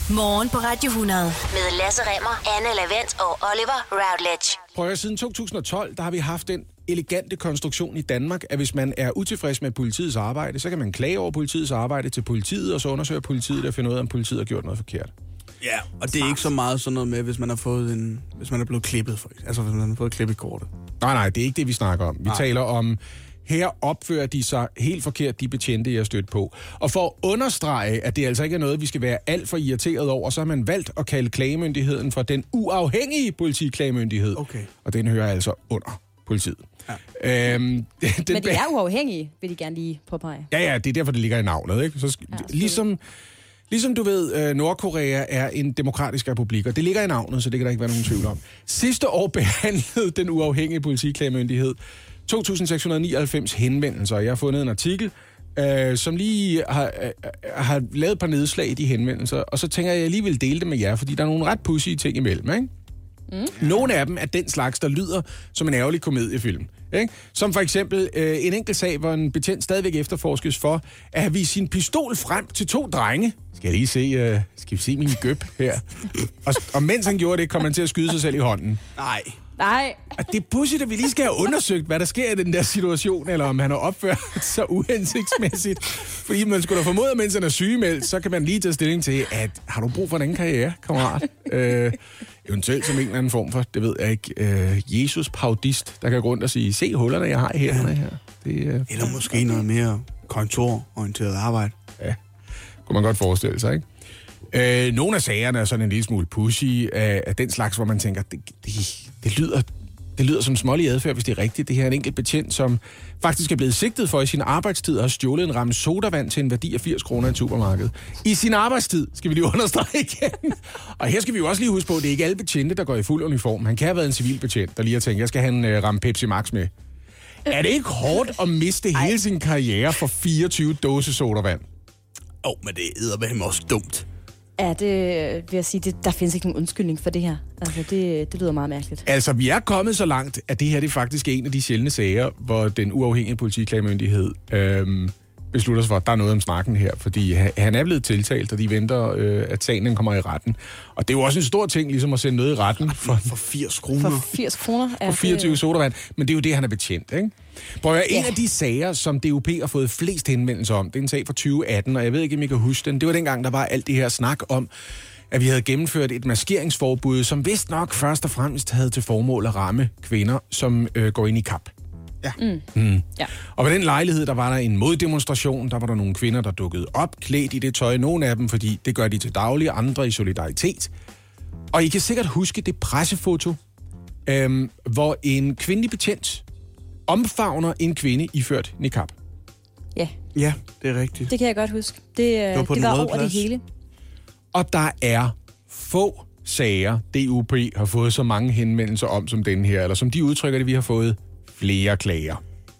Morgen på Radio 100 med Lasse Remmer, Anne Lavent og Oliver Routledge. Prøv at siden 2012, der har vi haft den elegante konstruktion i Danmark, at hvis man er utilfreds med politiets arbejde, så kan man klage over politiets arbejde til politiet, og så undersøger politiet og finder ud af, om politiet har gjort noget forkert. Ja, og det er ikke så meget sådan noget med, hvis man har fået hvis man er blevet klippet, for eksempel. Altså, hvis man har fået klippet kortet. Nej, det er ikke det, vi snakker om. Vi taler om, her opfører de sig helt forkert, de betjente, jeg har stødt på. Og for at understrege, at det altså ikke er noget, vi skal være alt for irriteret over, så har man valgt at kalde klagemyndigheden for den uafhængige politiklagemyndighed. Okay. Og den hører altså under politiet. Ja. Men de er uafhængige, vil de gerne lige påpege. Ja, det er derfor, det ligger i navnet. Ikke? Så ligesom du ved, Nordkorea er en demokratisk republik, og det ligger i navnet, så det kan der ikke være nogen tvivl om. Sidste år behandlede den uafhængige politiklagemyndighed 2.699 henvendelser. Jeg har fundet en artikel, som lige har lavet et par nedslag i de henvendelser, og så tænker jeg, at jeg lige vil dele det med jer, fordi der er nogle ret pudsige ting imellem, ikke? Nogle af dem er den slags, der lyder som en ærgerlig komediefilm. Ikke? Som for eksempel en enkelt sag, hvor en betjent stadigvæk efterforskes for at have vist sin pistol frem til 2 drenge. Skal vi se min gøb her? Og mens han gjorde det, kom han til at skyde sig selv i hånden. Nej. Og det er pudsigt, at vi lige skal have undersøgt, hvad der sker i den der situation, eller om han har opført sig uhensigtsmæssigt. Fordi man skulle da formode, mens han er sygemeldt, så kan man lige tage stilling til, at har du brug for en anden karriere, kammerat? Eventuelt som en eller anden form for, det ved jeg ikke, Jesus paudist, der kan gå rundt og sige, se hullerne, jeg har i hænderne her. Eller måske noget mere kontororienteret arbejde. Ja, kunne man godt forestille sig, ikke? Nogle af sagerne er sådan en lille smule pushy af den slags, hvor man tænker, det lyder som smålig adfærd, hvis det er rigtigt. Det her er en enkelt betjent, som faktisk er blevet sigtet for i sin arbejdstid og har stjålet en ramme sodavand til en værdi af 80 kroner i et supermarked. I sin arbejdstid, skal vi lige understrege igen. Og her skal vi jo også lige huske på, at det er ikke alle betjente, der går i fuld uniform. Han kan have været en civil betjent, der lige har tænkt, jeg skal have en ramme Pepsi Max med. Er det ikke hårdt at miste hele sin karriere for 24 dåse sodavand? Men det eddermame også dumt. Ja, det vil jeg sige, der findes ikke nogen undskyldning for det her. Altså, det lyder meget mærkeligt. Altså, vi er kommet så langt, at det her det er faktisk en af de sjældne sager, hvor den uafhængige politiklagemyndighed beslutter sig for, at der er noget om snakken her, fordi han er blevet tiltalt, og de venter, at sagen kommer i retten. Og det er jo også en stor ting, ligesom at sende noget i retten for 80 kroner. For 80 kroner? For 24 sodavand. Men det er jo det, han er betjent, ikke? Prøv at en af de sager, som DUP har fået flest henvendelser om, det er en sag fra 2018, og jeg ved ikke, om I kan huske den. Det var dengang, der var alt det her snak om, at vi havde gennemført et maskeringsforbud, som vist nok først og fremmest havde til formål at ramme kvinder, som går ind i kap. Ja. Ja. Og ved den lejlighed, der var der en moddemonstration. Der var der nogle kvinder, der dukkede op, klædt i det tøj. Nogle af dem, fordi det gør de til daglig, andre i solidaritet. Og I kan sikkert huske det pressefoto, hvor en kvindelig betjent omfavner en kvinde iført niqab. Ja, det er rigtigt. Det kan jeg godt huske. Det var over det hele. Og der er få sager, DUP har fået så mange henvendelser om som den her, eller som de udtrykker det, vi har fået flere klager.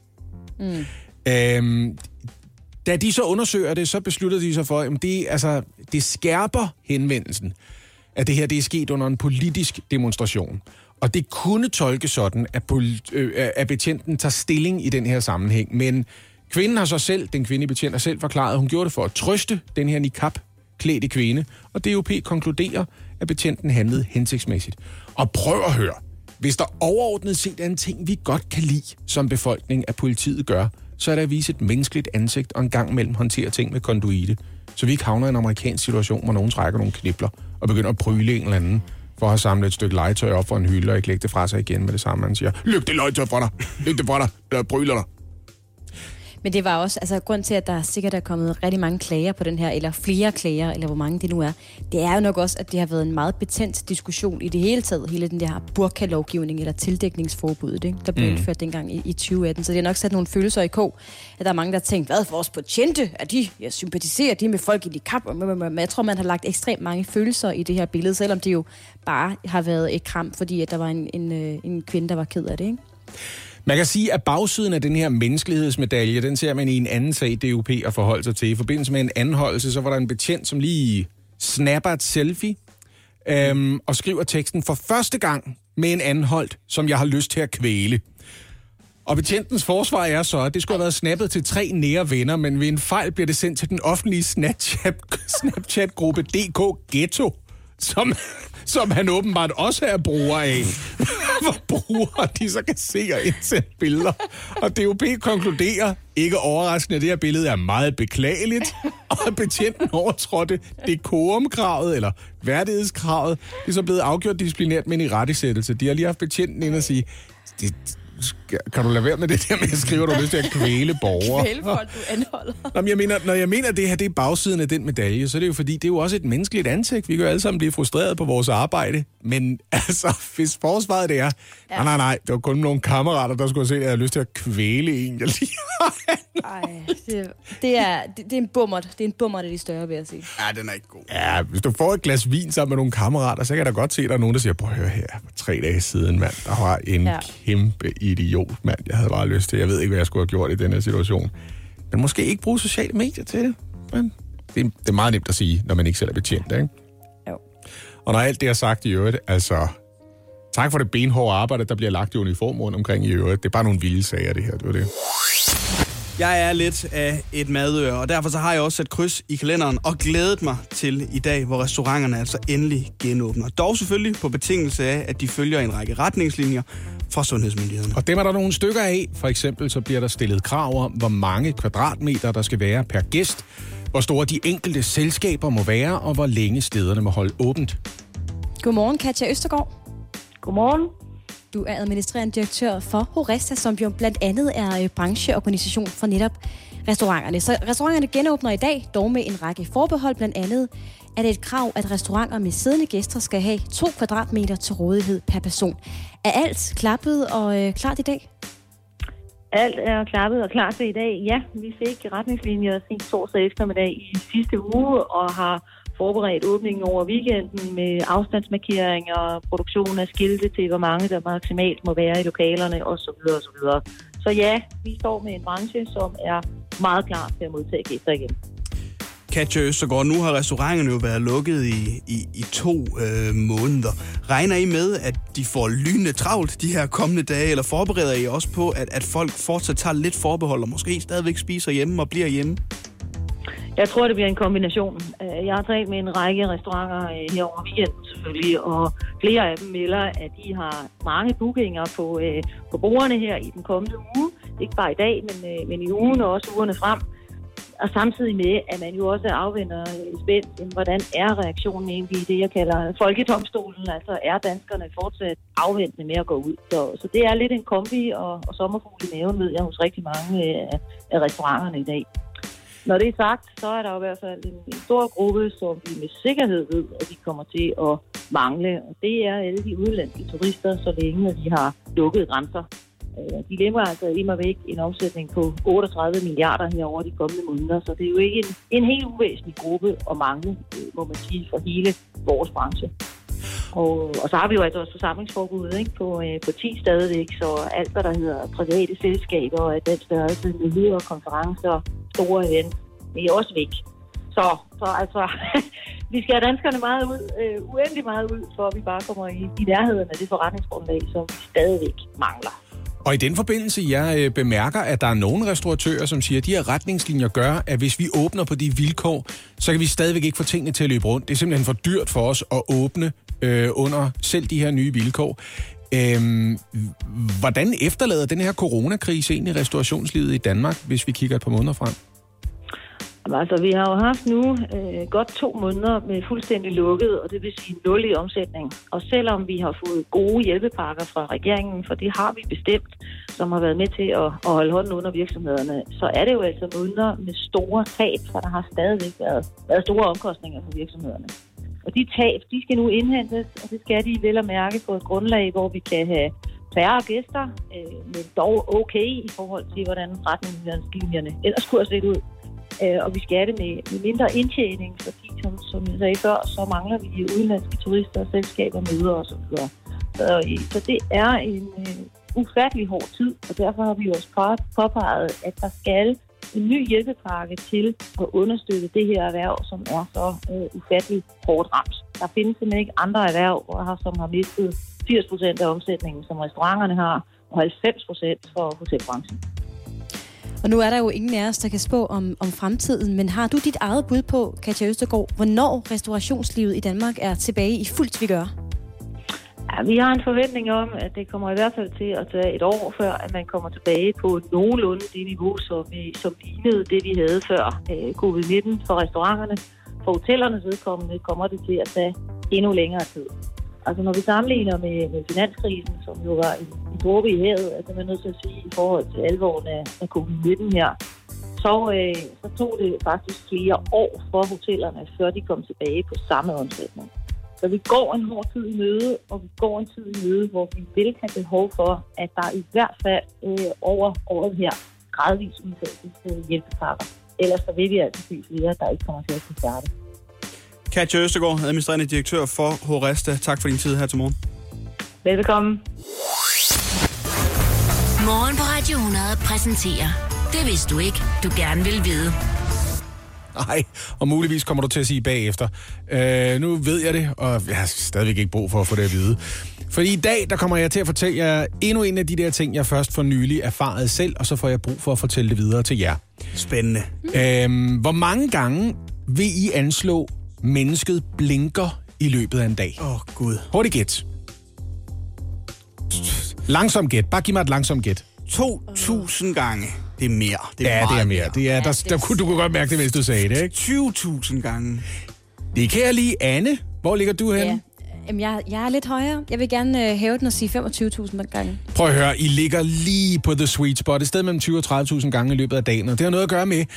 Da de så undersøger det, så beslutter de sig for, at det skærper henvendelsen, at det her det er sket under en politisk demonstration. Og det kunne tolkes sådan, at betjenten tager stilling i den her sammenhæng. Men kvinden har så selv, den kvindelige betjent har selv forklaret, at hun gjorde det for at trøste den her niqab-klædte kvinde. Og DUP konkluderer, at betjenten handlede hensigtsmæssigt. Og prøv at høre. Hvis der overordnet set er en ting, vi godt kan lide som befolkning, at politiet gør, så er der at vise et menneskeligt ansigt og en gang imellem håndtere ting med konduite. Så vi ikke havner i en amerikansk situation, hvor nogen trækker nogle knibler og begynder at pryle en eller anden for at have samlet et stykke legetøj op for en hylde og ikke lægge det fra sig igen med det samme. Han siger, løb det legetøj fra dig, løb det fra dig, eller bryler dig. Men det var også, grund til, at der sikkert er kommet rigtig mange klager på den her, eller flere klager, eller hvor mange det nu er, det er jo nok også, at det har været en meget betændt diskussion i det hele taget, hele den der burka-lovgivning, eller tildækningsforbuddet, ikke? Der blev indført dengang i 2018. Så det har nok sat nogle følelser i kog, at der er mange, der har tænkt, hvad for os betjente, at jeg sympatiserer de med folk i de kap, men jeg tror, man har lagt ekstremt mange følelser i det her billede, selvom det jo bare har været et kram, fordi at der var en kvinde, der var ked af det, ikke? Man kan sige, at bagsiden af den her menneskelighedsmedalje, den ser man i en anden sag, DUP har forholdt sig til. I forbindelse med en anholdelse, så var der en betjent, som lige snapper et selfie og skriver teksten for første gang med en anholdt, som jeg har lyst til at kvæle. Og betjentens forsvar er så, at det skulle have været snappet til 3 nære venner, men ved en fejl bliver det sendt til den offentlige Snapchat-gruppe DK Ghetto, som han åbenbart også er bruger af. Hvor brugere de så kan se og indsende billeder. Og DOP konkluderer, ikke overraskende, at det her billede er meget beklageligt, og at betjenten overtrådte dekorumkravet, eller værdighedskravet. Det er så blevet afgjort disciplinært med en irettesættelse. De har lige haft betjenten ind og sige, kan du lade være med det der med at skrive, at du har lyst til at kvæle borgere? Kvæle folk, du anholder. Når jeg mener, at det her det er bagsiden af den medalje, så er det jo fordi, det er jo også et menneskeligt ansigt. Vi kan jo alle sammen blive frustreret på vores arbejde. Men altså, hvis forsvaret det er, nej, det var kun nogle kammerater, der skulle se, at jeg havde lyst til at kvæle en, jeg lige det er en bummert. Det er en bummert af de større, vil jeg sige. Ja, den er ikke god. Ja, hvis du får et glas vin sammen med nogle kammerater, så kan jeg da godt se, at der er nogen, der siger, prøv at høre her, for 3 dage siden, mand, der var en kæmpe idiot, mand. Jeg havde bare lyst til, jeg ved ikke, hvad jeg skulle have gjort i den her situation. Men måske ikke bruge sociale medier til det. Men det er meget nemt at sige, når man ikke selv er betjent, ikke? Jo. Og når alt det er sagt i øvrigt, altså, tak for det benhårde arbejde, der bliver lagt i uniform rundt omkring i øvrigt. Det er bare nogle vilde sager, det her, det var det. Jeg er lidt af et madøre, og derfor så har jeg også sat kryds i kalenderen og glædet mig til i dag, hvor restauranterne altså endelig genåbner. Dog selvfølgelig på betingelse af, at de følger en række retningslinjer fra sundhedsmyndighederne. Og dem er der nogle stykker af. For eksempel så bliver der stillet krav om, hvor mange kvadratmeter der skal være per gæst, hvor store de enkelte selskaber må være, og hvor længe stederne må holde åbent. Godmorgen, Katja Østergaard. Godmorgen. Du er administrerende direktør for Horesta, som jo blandt andet er brancheorganisation for netop restauranterne. Så restauranterne genåbner i dag, dog med en række forbehold. Blandt andet er det et krav, at restauranter med siddende gæster skal have 2 kvadratmeter til rådighed per person. Er alt klappet og klart i dag? Alt er klappet og klar til i dag. Ja, vi fik retningslinjer sent torsdag eftermiddag i sidste uge og har forberedt åbningen over weekenden med afstandsmarkeringer, produktion af skilte til, hvor mange der maksimalt må være i lokalerne osv. osv. Så ja, vi står med en branche, som er meget klar til at modtage gæster igen. Katja Østergaard, nu har restauranterne jo været lukket i 2 måneder. Regner I med, at de får lynende travlt de her kommende dage, eller forbereder I også på, at folk fortsat tager lidt forbehold og måske stadigvæk spiser hjemme og bliver hjemme? Jeg tror, det bliver en kombination. Jeg har talt med en række restauranter her over weekenden selvfølgelig, og flere af dem melder, at de har mange bookinger på bordene her i den kommende uge. Ikke bare i dag, men i ugen og også ugerne frem. Og samtidig med, at man jo også afventer spændt, hvordan er reaktionen egentlig i det, jeg kalder folkedomstolen? Altså er danskerne fortsat afventende med at gå ud? Så det er lidt en kombi og sommerfugl i maven, ved jeg, hos rigtig mange af restauranterne i dag. Når det er sagt, så er der jo i hvert fald en stor gruppe, som vi med sikkerhed ved, at vi kommer til at mangle. Og det er alle de udenlandske turister, så længe de har lukket grænser. De lemmer altså immer væk en omsætning på 38 milliarder herover de kommende måneder. Så det er jo ikke en helt uvæsentlig gruppe at mangle, må man sige, for hele vores branche. Og så har vi jo altså også forsamlingsforbuddet, ikke, på 10 stadigvæk, så alt, hvad der hedder private selskaber og den størrelse med hyre, konferencer, store event, det er også væk. Så altså, vi skal have danskerne meget ud, uendelig meget ud, for at vi bare kommer i nærheden af det forretningsgrundlag, som vi stadigvæk mangler. Og i den forbindelse, jeg bemærker, at der er nogle restauratører, som siger, at de her retningslinjer gør, at hvis vi åbner på de vilkår, så kan vi stadigvæk ikke få tingene til at løbe rundt. Det er simpelthen for dyrt for os at åbne under selv de her nye vilkår. Hvordan efterlader den her coronakrise egentlig restaurationslivet i Danmark, hvis vi kigger et par måneder frem? Altså, vi har jo haft nu godt 2 måneder med fuldstændig lukket, og det vil sige 0 i omsætning. Og selvom vi har fået gode hjælpepakker fra regeringen, for det har vi bestemt, som har været med til at holde hånden under virksomhederne, så er det jo altså måneder med store tab, for der har stadigvæk været store omkostninger for virksomhederne. Og de tab, de skal nu indhentes, og det skal de vel at mærke på et grundlag, hvor vi kan have færre gæster, men dog okay i forhold til, hvordan retningslinjerne ellers kunne have set ud. Og vi skal det med mindre indtjening, fordi som jeg sagde før, så mangler vi udenlandske turister og selskaber, møder og så videre. Så det er en ufattelig hård tid, og derfor har vi også påpeget, at der skal en ny hjælpepakke til at understøtte det her erhverv, som er så ufattelig hårdt ramt. Der findes simpelthen ikke andre erhverv, som har mistet 80% af omsætningen, som restauranterne har, og 90% for hotelbranchen. Og nu er der jo ingen af os, der kan spå om fremtiden, men har du dit eget bud på, Katja Østergaard, hvornår restaurationslivet i Danmark er tilbage i fuldt vigør? Ja, vi har en forventning om, at det kommer i hvert fald til at tage et år, før at man kommer tilbage på nogenlunde det niveau, som lignede det, vi havde før covid-19 for restauranterne. For hotellernes vedkommende kommer det til at tage endnu længere tid. Altså når vi sammenligner med finanskrisen, som jo var en dråbe i havet, altså man er nødt til at sige i forhold til alvoren af covid-19 her, så tog det faktisk flere år for hotellerne, før de kom tilbage på samme omsætning. Så vi går en hård tid i møde, og vi går en tid i møde, hvor vi vil have behov for, at der i hvert fald over året her gradvist udtages hjælpepakker. Ellers så vil vi altså se flere, der ikke kommer til at kunne starte. Katja Østergaard, administrerende direktør for Horesta. Tak for din tid her til morgen. Velbekomme. Morgen på Radio 100 præsenterer Det vidste du ikke, du gerne vil vide. Nej, og muligvis kommer du til at sige bagefter. Nu ved jeg det, og jeg har stadigvæk ikke brug for at få det at vide. Fordi i dag, der kommer jeg til at fortælle jer endnu en af de der ting, jeg først for nylig erfarede selv, og så får jeg brug for at fortælle det videre til jer. Spændende. Hvor mange gange vil I anslå, mennesket blinker i løbet af en dag? Gud. Hurtigt gæt. Langsomt gæt. Bare giv mig et langsomt gæt. 2.000 gange. Det er mere. Det er mere. Det er, du kunne godt mærke det, hvis du sagde det, ikke? 20.000 gange. Det kan jeg lige. Anne, hvor ligger du henne? Ja. Jamen, jeg er lidt højere. Jeg vil gerne hæve den og sige 25.000 gange. Prøv at høre, I ligger lige på the sweet spot. Et sted mellem 20 og 30.000 gange i løbet af dagen. Og det har noget at gøre med,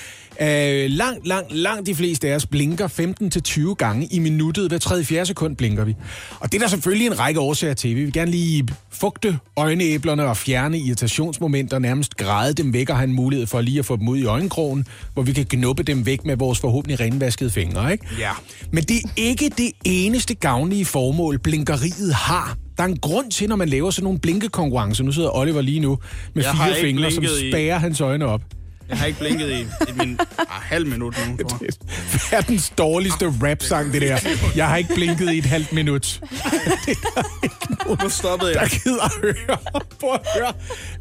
langt de fleste af os blinker 15-20 gange i minuttet. Hver 3-4 sekund blinker vi. Og det er der selvfølgelig en række årsager til. Vi vil gerne lige fugte øjenæblerne og fjerne irritationsmomenter, nærmest græde dem væk og have en mulighed for lige at få dem ud i øjenkrogen, hvor vi kan knuppe dem væk med vores forhåbentlig renvaskede fingre, ikke? Ja. Men det er ikke det eneste gavnlige formål, blinkeriet har. Der er en grund til, når man laver sådan nogle blinkekonkurrencer. Nu sidder Oliver lige nu med 4 fingre, som spærrer hans øjne op. Jeg har ikke blinket i halv minut nu. Det er verdens dårligste rap-sang, det der. Jeg har ikke blinket i et halvt minut. Nu stoppede jeg. Der gider at høre. Prøv at høre.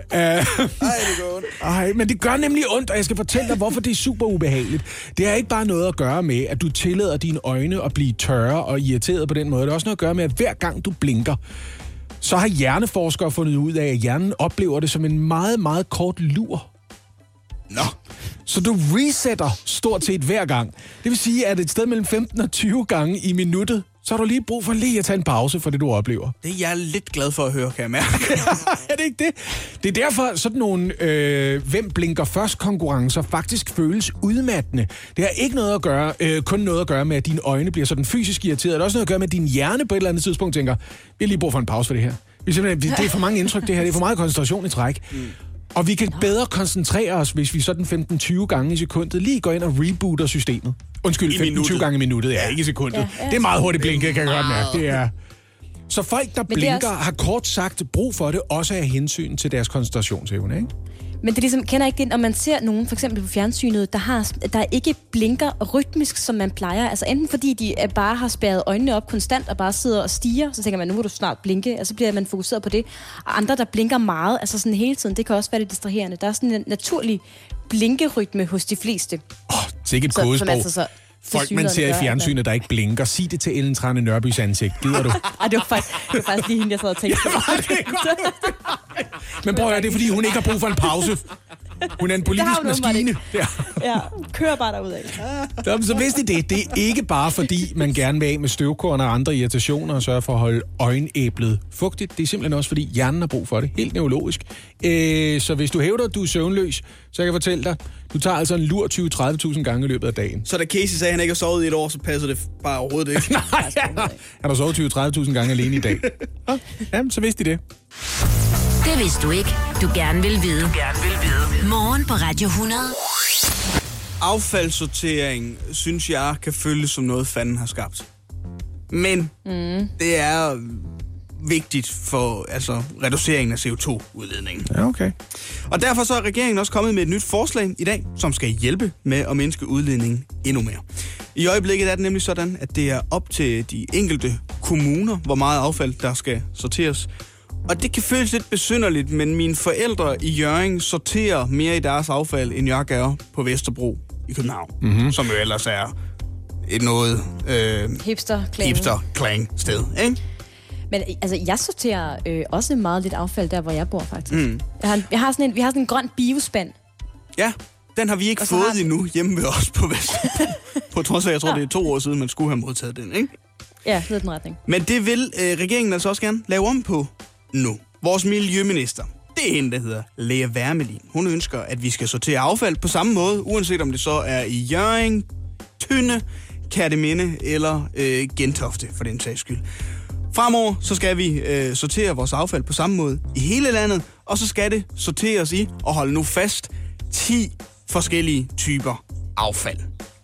Det går ondt. Men det gør nemlig ondt, og jeg skal fortælle dig, hvorfor det er super ubehageligt. Det har ikke bare noget at gøre med, at du tillader dine øjne at blive tørre og irriteret på den måde. Det har også noget at gøre med, at hver gang du blinker, så har hjerneforskere fundet ud af, at hjernen oplever det som en meget, meget kort lur. Nå. Så du resetter stort set hver gang. Det vil sige, at et sted mellem 15 og 20 gange i minuttet, så har du lige brug for lige at tage en pause for det, du oplever. Det er jeg lidt glad for at høre, kan jeg mærke. Er det ikke det? Det er derfor sådan nogle hvem blinker først konkurrencer faktisk føles udmattende. Det har ikke noget at gøre, kun noget at gøre med, at dine øjne bliver sådan fysisk irriteret. Det har også noget at gøre med, at din hjerne på et eller andet tidspunkt tænker, vi har lige brug for en pause for det her. Det er for mange indtryk, det her. Det er for meget koncentration i træk. Og vi kan bedre koncentrere os, hvis vi sådan 15-20 gange i sekundet lige går ind og rebooter systemet. Undskyld, 15-20 gange i minuttet. Ja, ikke i sekundet. Ja. Det er meget hurtigt blinket, kan jeg godt mærke. Det er. Så folk, der blinker, har kort sagt brug for det, også af hensyn til deres koncentrationsevne, ikke? Men det ligesom, kender ikke det, når man ser nogen, for eksempel på fjernsynet, der ikke blinker rytmisk, som man plejer. Altså enten fordi de bare har spærret øjnene op konstant og bare sidder og stiger, så tænker man, nu må du snart blinke, og så bliver man fokuseret på det. Og andre, der blinker meget, altså sådan hele tiden, det kan også være lidt distraherende. Der er sådan en naturlig blinkerytme hos de fleste. Sikkert kodesprog. Altså folk, man ser i fjernsynet, der ikke blinker. Sig det til Ellen Trane Nørbys ansigt. Gider du? Det var faktisk lige hende, jeg sad og tænkte. Men prøv at høre, det er fordi, hun ikke har brug for en pause. Hun er en politisk maskine. Ja, kører bare derudad. Så vidste I det. Det er ikke bare fordi, man gerne vil af med støvkorn og andre irritationer og sørge for at holde øjenæblet fugtigt. Det er simpelthen også fordi, hjernen har brug for det. Helt neurologisk. Så hvis du hævder, at du er søvnløs, så kan jeg fortælle dig, du tager altså en lur 20-30.000 gange i løbet af dagen. Så da Casey sagde, at han ikke har sovet i et år, så passer det bare overhovedet ikke. Nej, han har sovet 20-30.000 gange alene i dag. Jamen, så vidste I det. Det vidste du ikke, du gerne vil vide. Morgen på Radio 100. Affaldssortering, synes jeg, kan føles som noget, fanden har skabt. Men det er vigtigt for reduceringen af CO2-udledningen. Ja, okay. Og derfor så er regeringen også kommet med et nyt forslag i dag, som skal hjælpe med at mindske udledningen endnu mere. I øjeblikket er det nemlig sådan, at det er op til de enkelte kommuner, hvor meget affald der skal sorteres, Og det kan føles lidt besynderligt, men mine forældre i Hjørring sorterer mere i deres affald, end jeg gør på Vesterbro i København, som jo ellers er et noget hipster-klang sted, ikke? Men altså, jeg sorterer også meget lidt affald der, hvor jeg bor, faktisk. Vi har sådan en grøn biospand. Ja, den har vi ikke fået endnu hjemme ved os på Vesterbro. På trods af, jeg tror, det er 2 år siden, man skulle have modtaget den, ikke? Ja, det er den retning. Men det vil regeringen altså også gerne lave om på nu. Vores miljøminister, det er hende, der hedder Lea Wermelin. Hun ønsker, at vi skal sortere affald på samme måde, uanset om det så er i Hjørring, Tønde, Kerteminde eller Gentofte, for den sags skyld. Fremover så skal vi sortere vores affald på samme måde i hele landet, og så skal det sorteres i, og hold nu fast, 10 forskellige typer affald.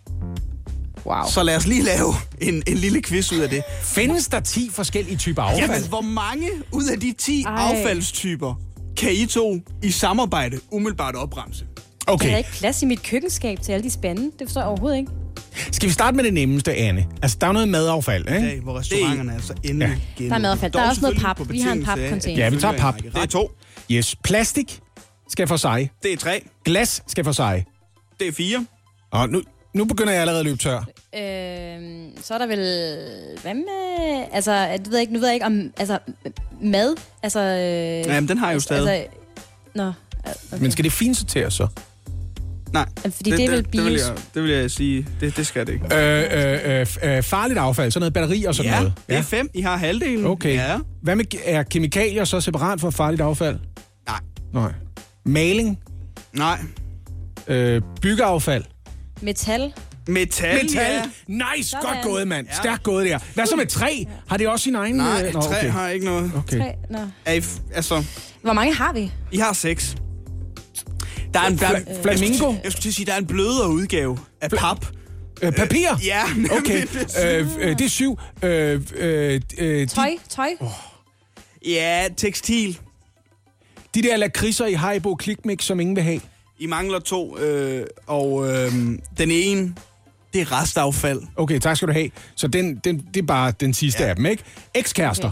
Wow. Så lad os lige lave en lille quiz ud af det. Findes der 10 forskellige typer affald? Jamen, hvor mange ud af de 10 affaldstyper kan I to i samarbejde umiddelbart opremse? Okay. Der er ikke plads i mit køkkenskab til alle de spande. Det forstår jeg overhovedet ikke. Skal vi starte med det nemmeste, Anne? Altså, der er noget madaffald, ikke? I dag, hvor restauranterne er så endelig gennem. Der er madaffald. Der er også noget pap. Vi har en papcontainer. Ja, vi tager pap. Det er 2. Yes. Plastik skal for sig. Det er 3. Glas skal for sig. Det er 4. Og nu begynder jeg allerede at løbe tør. Så er der vel... Hvad med... Altså, nu ved jeg ikke om... Altså, mad? Altså... Jamen, den har jeg jo stadig. Altså, okay. Men skal det finsorteres så? Nej. Fordi det er vel bios... Det vil jeg sige. Det skal det ikke. Farligt affald, sådan noget batteri og sådan noget. noget. Ja, det er 5. I har halvdelen. Okay. Ja. Hvad med... Er kemikalier så separat for farligt affald? Nej. Maling? Nej. Byggeaffald? Metal. Ja. Nice, sådan. Godt gået, mand. Ja. Stærkt gået der. Hvad så med træ? Har det også sin egen... Nej, træ har ikke noget. Okay. Altså... Hvor mange har vi? I har 6. Der er en... Flamingo? Jeg skulle til at sige, der er en blødere udgave af pap. Papir? Ja. Okay, det er 7. Tøj? Ja, tekstil. De der lakridser i Haribo Clickmix, som ingen vil have. I mangler 2, og den ene, det er restaffald. Okay, tak skal du have. Så det er bare den sidste af dem, ikke? Ekskærester.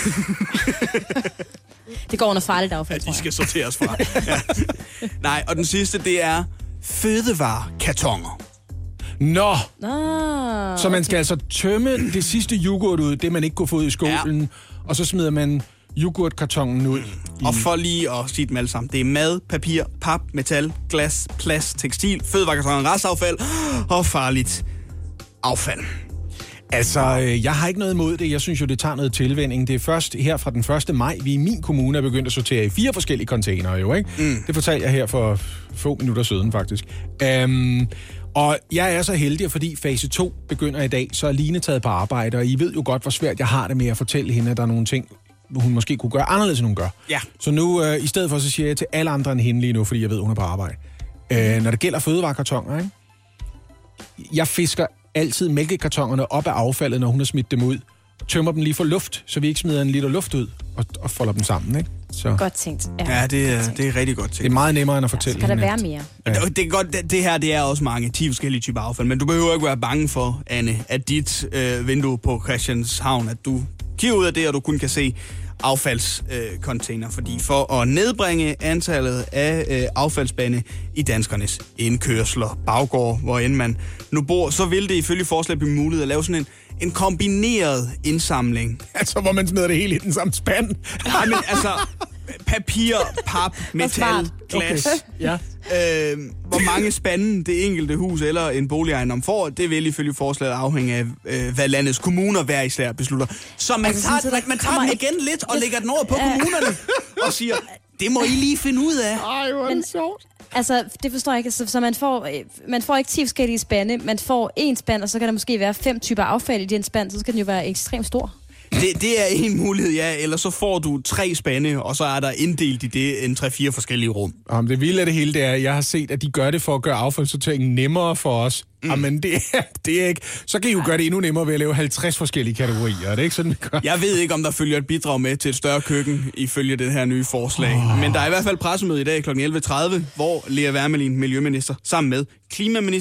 Okay. Det går under farligt affald, de skal sorteres fra. Ja. Nej, og den sidste, det er fødevarekartoner. Nå. Så man skal altså tømme det sidste yoghurt ud, det man ikke kunne få ud i skålen, og så smider man yoghurtkartonen ud. Og for lige at sige dem alle sammen. Det er mad, papir, pap, metal, glas, plast, tekstil, fødevarekartoner, restaffald og farligt affald. Altså, jeg har ikke noget imod det. Jeg synes jo, det tager noget tilvænning. Det er først her fra den 1. maj, vi i min kommune er begyndt at sortere i 4 forskellige containere jo, ikke? Det fortalte jeg her for få minutter siden, faktisk. Og jeg er så heldig, fordi fase 2 begynder i dag, så er Line taget på arbejde, og I ved jo godt, hvor svært jeg har det med at fortælle hende, at der er nogle ting, hun måske kunne gøre anderledes, end hun gør. Ja. Så nu, i stedet for, så siger jeg til alle andre end hende lige nu, fordi jeg ved, hun er på arbejde. Når det gælder fødevarekartoner, ikke? Jeg fisker altid mælkekartonerne op af affaldet, når hun har smidt dem ud. Tømmer dem lige for luft, så vi ikke smider en liter luft ud og folder dem sammen, ikke? Så. Godt tænkt. Ja, det er rigtig godt tænkt. Det er meget nemmere end at fortælle. Kan der være mere? Ja. Det er godt, det her det er også mange 10 forskellige typer affald, men du behøver ikke være bange for, Anne, at dit vindue på Christianshavn, at du kigger ud af det, og du kun kan se affaldscontainer, fordi for at nedbringe antallet af affaldsspande i danskernes indkørsler, baggård, hvor end man nu bor, så vil det ifølge forslaget blive muligt at lave sådan en kombineret indsamling. Altså, hvor man smider det hele i den samme spand. Nej, men altså, papir, pap, metal, glas. Okay. Ja. Hvor mange spande det enkelte hus eller en boligejendom får, det vil ifølge forslaget afhænge af, hvad landets kommuner hver især beslutter. Så man tager den igen lidt og lægger den over på kommunerne og siger, det må I lige finde ud af. Ej, hvor er det sjovt. Altså, det forstår jeg ikke. Så man får ikke 10 forskellige spande, man får 1 spand, og så kan der måske være 5 typer affald i den spand, så skal den jo være ekstremt stor. Det er en mulighed, ja. Eller så får du 3 spande, og så er der inddelt i det en 3-4 forskellige rum. Det vilde af det hele, det er, at jeg har set, at de gør det for at gøre affaldssorteringen nemmere for os. Men det er ikke... Så kan I jo gøre det endnu nemmere ved at lave 50 forskellige kategorier. Er det ikke sådan, vi gør? Jeg ved ikke, om der følger et bidrag med til et større køkken ifølge det her nye forslag. Men der er i hvert fald pressemøde i dag kl. 11.30, hvor Lea Wermelin, miljøminister, sammen med klimaminister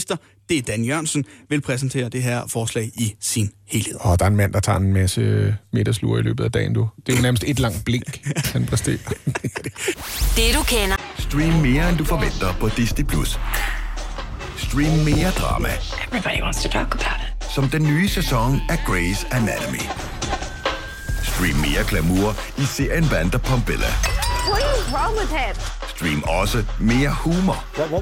det er Dan Jørgensen, vil præsentere det her forslag i sin helhed. Der er en mand, der tager en masse middagslure i løbet af dagen, du. Det er jo nærmest et langt blink, han præsterer. Det du kender. Stream mere, end du forventer på Disney+. Stream mere drama. Everybody wants to talk about it. Som den nye sæson af Grey's Anatomy. Stream mere glamour i serien Vanderpump-Bella. What is wrong with him? Stream også mere humor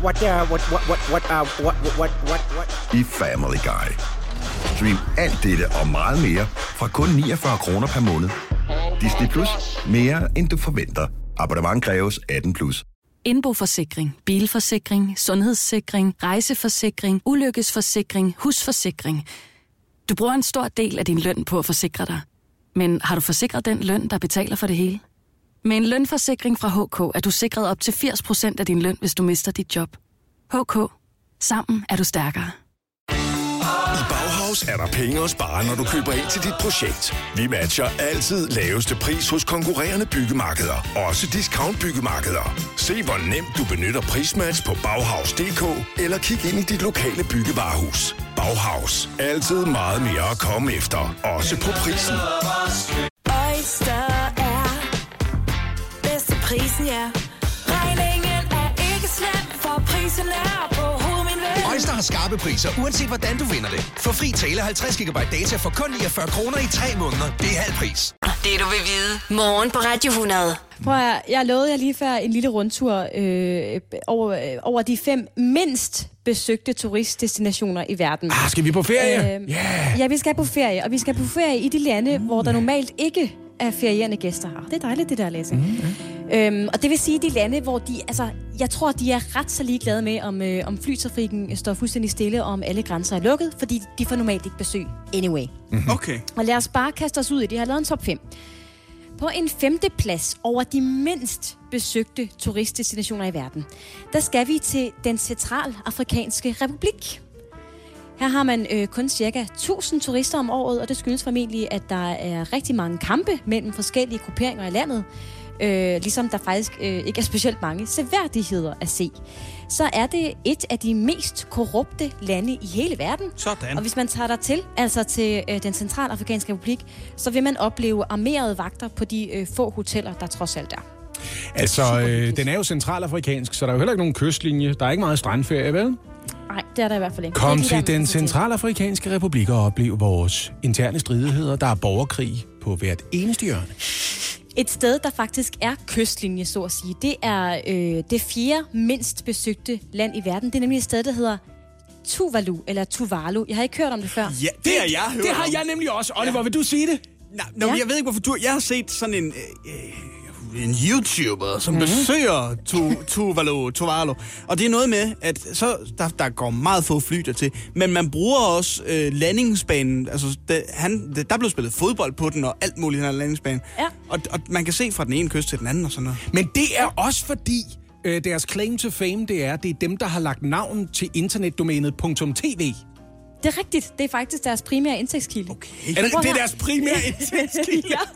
i Family Guy. Stream alt dette og meget mere fra kun 49 kroner per måned. Disney Plus. Mere end du forventer. Abonnement kræves 18+. Indboforsikring, bilforsikring, sundhedssikring, rejseforsikring, ulykkesforsikring, husforsikring. Du bruger en stor del af din løn på at forsikre dig. Men har du forsikret den løn, der betaler for det hele? Med en lønforsikring fra HK er du sikret op til 80% af din løn, hvis du mister dit job. HK. Sammen er du stærkere. I Bauhaus er der penge at spare, når du køber ind til dit projekt. Vi matcher altid laveste pris hos konkurrerende byggemarkeder. Også discount byggemarkeder. Se hvor nemt du benytter Prismatch på Bauhaus.dk eller kig ind i dit lokale byggevarehus. Bauhaus. Altid meget mere at komme efter. Også på prisen. Oyster er bedst til prisen, ja. Regningen er ikke slem, for prisen er på hovedet, min ven. Oyster har skarpe priser, uanset hvordan du vinder det. For fri tale 50 GB data for kun 49 kroner i 3 måneder. Det er halv pris. Det du vil vide. Morgen på Radio 100. Prøv at, jeg lovede jer lige før en lille rundtur over de 5 mindst besøgte turistdestinationer i verden. Skal vi på ferie? Ja, vi skal på ferie, og vi skal på ferie i de lande, hvor der normalt ikke er ferierende gæster her. Det er dejligt, det der, Lasse. Og det vil sige, de lande, hvor de, jeg tror, de er ret så ligeglade med, om flytrafikken står fuldstændig stille, og om alle grænser er lukket, fordi de får normalt ikke besøg anyway. Okay. Og lad os bare kaste os ud i det. Jeg har lavet en top 5. På en 5. plads over de mindst besøgte turistdestinationer i verden, der skal vi til den Centralafrikanske Republik. Her har man kun cirka 1000 turister om året, og det skyldes formentlig, at der er rigtig mange kampe mellem forskellige grupperinger i landet. Ligesom der faktisk ikke er specielt mange seværdigheder at se. Så er det et af de mest korrupte lande i hele verden. Sådan. Og hvis man tager dertil, altså til den Centralafrikanske Republik, så vil man opleve armerede vagter på de få hoteller, der trods alt er. Altså, den er jo centralafrikansk, så der er jo heller ikke nogen kystlinje. Der er ikke meget strandferie, vel? Nej, det er der i hvert fald ikke. Kom til den Centralafrikanske Republik og oplev vores interne stridigheder. Der er borgerkrig på hvert eneste hjørne. Et sted, der faktisk er kystlinje, så at sige, det er det 4. mindst besøgte land i verden. Det er nemlig et sted, der hedder Tuvalu, eller Tuvalu. Jeg har ikke hørt om det før. Ja, det har jeg hørt. Det har jeg nemlig også. Oliver, vil du sige det? Nej, jeg ved ikke, hvorfor jeg har set sådan en YouTuber, som besøger Tuvalu. Og det er noget med, at så der går meget få fly dertil, men man bruger også landingsbanen. Altså, der blev spillet fodbold på den, og alt muligt her landingsbanen. Ja. Og man kan se fra den ene kyst til den anden og sådan noget. Men det er også fordi, deres claim to fame, det er dem, der har lagt navn til internetdomænet .tv. Det er rigtigt. Det er faktisk deres primære indtægtskilde. Okay. Det er deres primære indtægtskilde? Ja.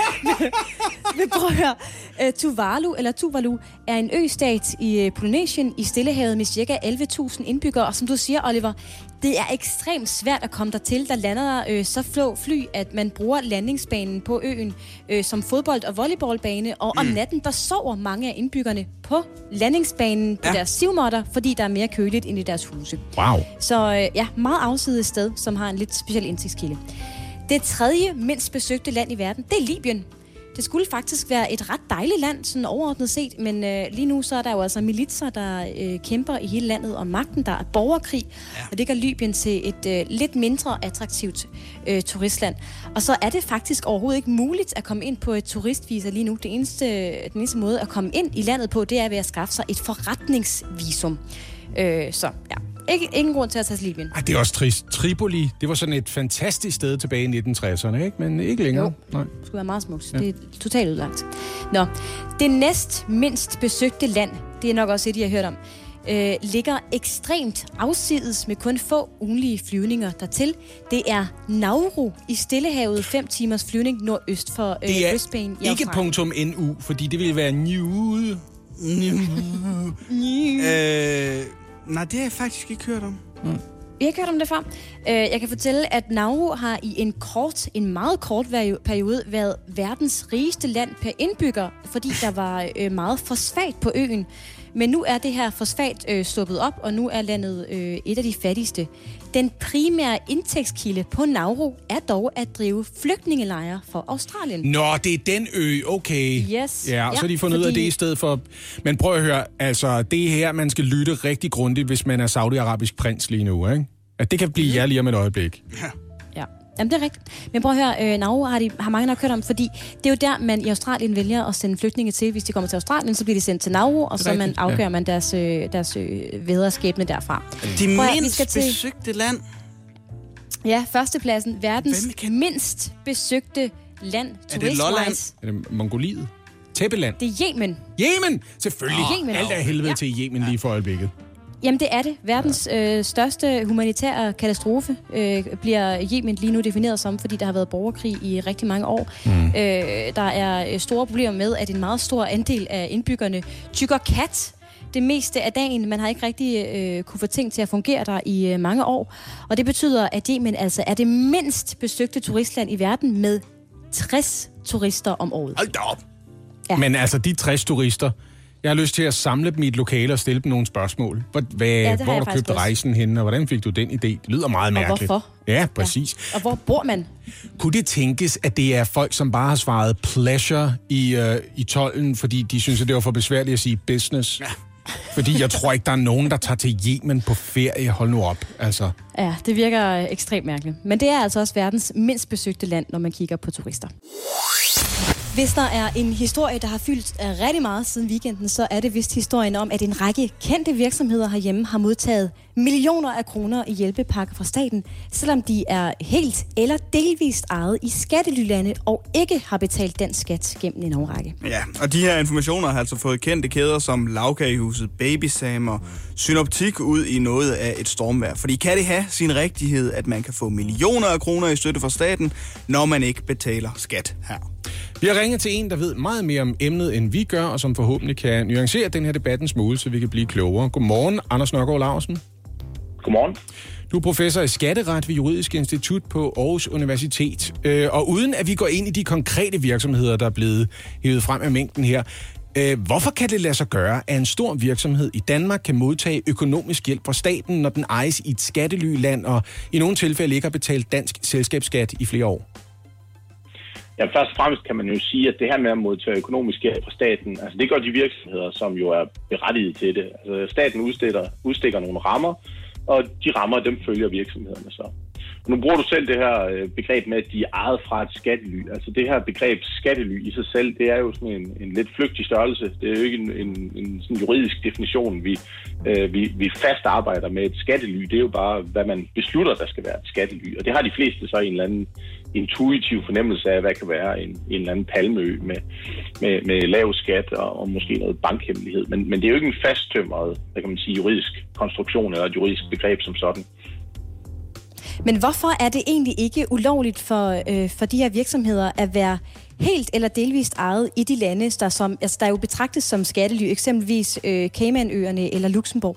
Men prøv at høre. Tuvalu er en østat i Polynesien i Stillehavet med ca. 11.000 indbyggere. Og som du siger, Oliver, det er ekstremt svært at komme dertil. Der lander så få fly, at man bruger landingsbanen på øen som fodbold- og volleyballbane. Og om natten, der sover mange af indbyggerne på landingsbanen på deres sivmåtter, fordi der er mere køligt end i deres huse. Wow. Så meget afsides sted, som har en lidt speciel indtægtskilde. Det 3. mindst besøgte land i verden, det er Libyen. Det skulle faktisk være et ret dejligt land, sådan overordnet set, men lige nu så er der jo altså militser, der kæmper i hele landet om magten. Der er borgerkrig, og det gør Libyen til et lidt mindre attraktivt turistland. Og så er det faktisk overhovedet ikke muligt at komme ind på et turistvisa lige nu. Den eneste måde at komme ind i landet på, det er ved at skaffe sig et forretningsvisum. Så ja. Ingen grund til at tage til Libyen. Det er også trist. Tripoli, det var sådan et fantastisk sted tilbage i 1960'erne, ikke? Men ikke længere. Jo, det skulle være meget smukt. Ja. Det er totalt udlagt. Nå, det næst mindst besøgte land, det er nok også et, I har hørt om, ligger ekstremt afsides med kun få ugenlige flyvninger dertil. Det er Nauru i Stillehavet, 5 timers flyvning nordøst for Brisbane i Australien. Det er ikke .nu, fordi det ville være new. Nej, det har jeg faktisk ikke hørt om. I har ikke hørt om det før. Jeg kan fortælle, at Nauru har i en meget kort periode været verdens rigeste land per indbygger, fordi der var meget fosfat på øen. Men nu er det her fosfat sluppet op, og nu er landet et af de fattigste. Den primære indtægtskilde på Nauru er dog at drive flygtningelejre for Australien. Nå, det er den ø, okay. Yes. Ja, så de fundet ud af det i stedet for... Men prøv at høre, altså, det er her, man skal lytte rigtig grundigt, hvis man er saudiarabisk prins lige nu, ikke? At det kan blive jer lige om et øjeblik. Ja. Jamen, det er rigtigt. Men prøv at høre, Nauru har mange nok hørt om, fordi det er jo der, man i Australien vælger at sende flygtninge til. Hvis de kommer til Australien, så bliver de sendt til Nauru, og så afgør man deres vederskæbne derfra. Det mindst besøgte land. Ja, førstepladsen. Verdens mindst besøgte land. Er det Lolland? Er det Mongoliet? Tæppeland? Det er Yemen. Yemen! Selvfølgelig. Alt er helvede til Yemen lige for øjeblikket. Jamen, det er det. Verdens største humanitære katastrofe bliver Yemen lige nu defineret som, fordi der har været borgerkrig i rigtig mange år. Der er store problemer med, at en meget stor andel af indbyggerne tykker kat det meste af dagen. Man har ikke rigtig kunne få ting til at fungere der i mange år. Og det betyder, at Yemen altså er det mindst besøgte turistland i verden med 60 turister om året. Hold da op! Ja. Men altså, de 60 turister... Jeg har lyst til at samle dem i et lokale og stille dem nogle spørgsmål. Hvor har du købt rejsen henne, og hvordan fik du den idé? Det lyder meget mærkeligt. Og hvorfor? Ja, præcis. Ja. Og hvor bor man? Kunne det tænkes, at det er folk, som bare har svaret pleasure i tolden, fordi de synes, at det var for besværligt at sige business? Ja. Fordi jeg tror ikke, der er nogen, der tager til Yemen på ferie. Hold nu op, altså. Ja, det virker ekstremt mærkeligt. Men det er altså også verdens mindst besøgte land, når man kigger på turister. Hvis der er en historie, der har fyldt rigtig meget siden weekenden, så er det vist historien om, at en række kendte virksomheder herhjemme har modtaget millioner af kroner i hjælpepakker fra staten, selvom de er helt eller delvist ejet i skattelylande og ikke har betalt dansk skat gennem en årrække. Ja, og de her informationer har altså fået kendte kæder som Lagkagehuset, Babysam og Synoptik ud i noget af et stormvejr. Fordi kan det have sin rigtighed, at man kan få millioner af kroner i støtte fra staten, når man ikke betaler skat her? Vi har ringet til en, der ved meget mere om emnet, end vi gør, og som forhåbentlig kan nuancere den her debat en smule, så vi kan blive klogere. Godmorgen, Anders Nørgaard Larsen. Godmorgen. Du er professor i skatteret ved Juridisk Institut på Aarhus Universitet. Og uden at vi går ind i de konkrete virksomheder, der er blevet hævet frem af mængden her, hvorfor kan det lade sig gøre, at en stor virksomhed i Danmark kan modtage økonomisk hjælp fra staten, når den ejes i et skattelyland, og i nogle tilfælde ikke har betalt dansk selskabsskat i flere år? Ja, først og fremmest kan man jo sige, at det her med at modtage økonomisk hjælp fra staten, altså det gør de virksomheder, som jo er berettiget til det. Altså staten udstikker nogle rammer, og de rammer, dem følger virksomhederne så. Nu bruger du selv det her begreb med, at de er ejet fra et skattely. Altså det her begreb skattely i sig selv, det er jo sådan en lidt flygtig størrelse. Det er jo ikke en sådan juridisk definition. Vi fast arbejder med et skattely. Det er jo bare, hvad man beslutter, der skal være et skattely. Og det har de fleste så en eller anden intuitiv fornemmelse af, hvad kan være en eller anden palmeø med lav skat og måske noget bankhemmelighed. Men det er jo ikke en fasttømret, hvad kan man sige, juridisk konstruktion eller et juridisk begreb som sådan. Men hvorfor er det egentlig ikke ulovligt for de her virksomheder at være helt eller delvist ejet i de lande, der jo betragtes som skattely, eksempelvis Caymanøerne eller Luxembourg?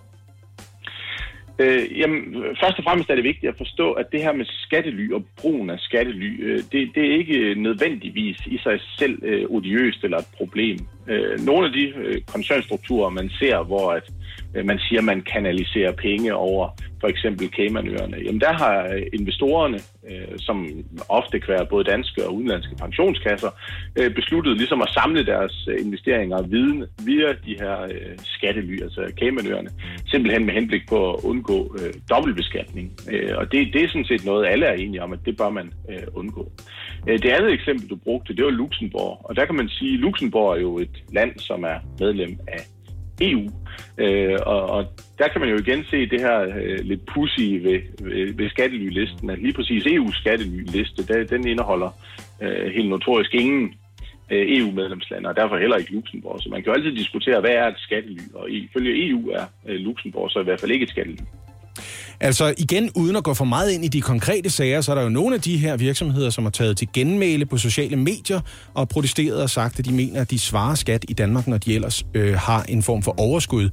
Jamen, først og fremmest er det vigtigt at forstå, at det her med skattely og brugen af skattely, det er ikke nødvendigvis i sig selv odiøst eller et problem. Nogle af de koncernstrukturer, man ser, hvor at man siger, at man kanaliserer penge over for eksempel Caymanøerne, jamen der har investorerne, som ofte kværer både danske og udenlandske pensionskasser, besluttet ligesom at samle deres investeringer via de her skattely, altså Caymanøerne, simpelthen med henblik på at undgå dobbeltbeskatning. Og det er sådan set noget, alle er enige om, at det bør man undgå. Det andet eksempel, du brugte, det var Luxembourg, og der kan man sige, at Luxembourg er jo et land, som er medlem af EU, og der kan man jo igen se det her lidt pussy ved skattelylisten, at lige præcis EU's skattelyliste, den indeholder helt notorisk ingen EU-medlemslande, og derfor heller ikke Luxembourg. Så man kan jo altid diskutere, hvad er et skattely, og ifølge EU er Luxembourg så i hvert fald ikke et skattely. Altså igen, uden at gå for meget ind i de konkrete sager, så er der jo nogle af de her virksomheder, som har taget til genmæle på sociale medier og protesteret og sagt, at de mener, at de svarer skat i Danmark, når de ellers har en form for overskud.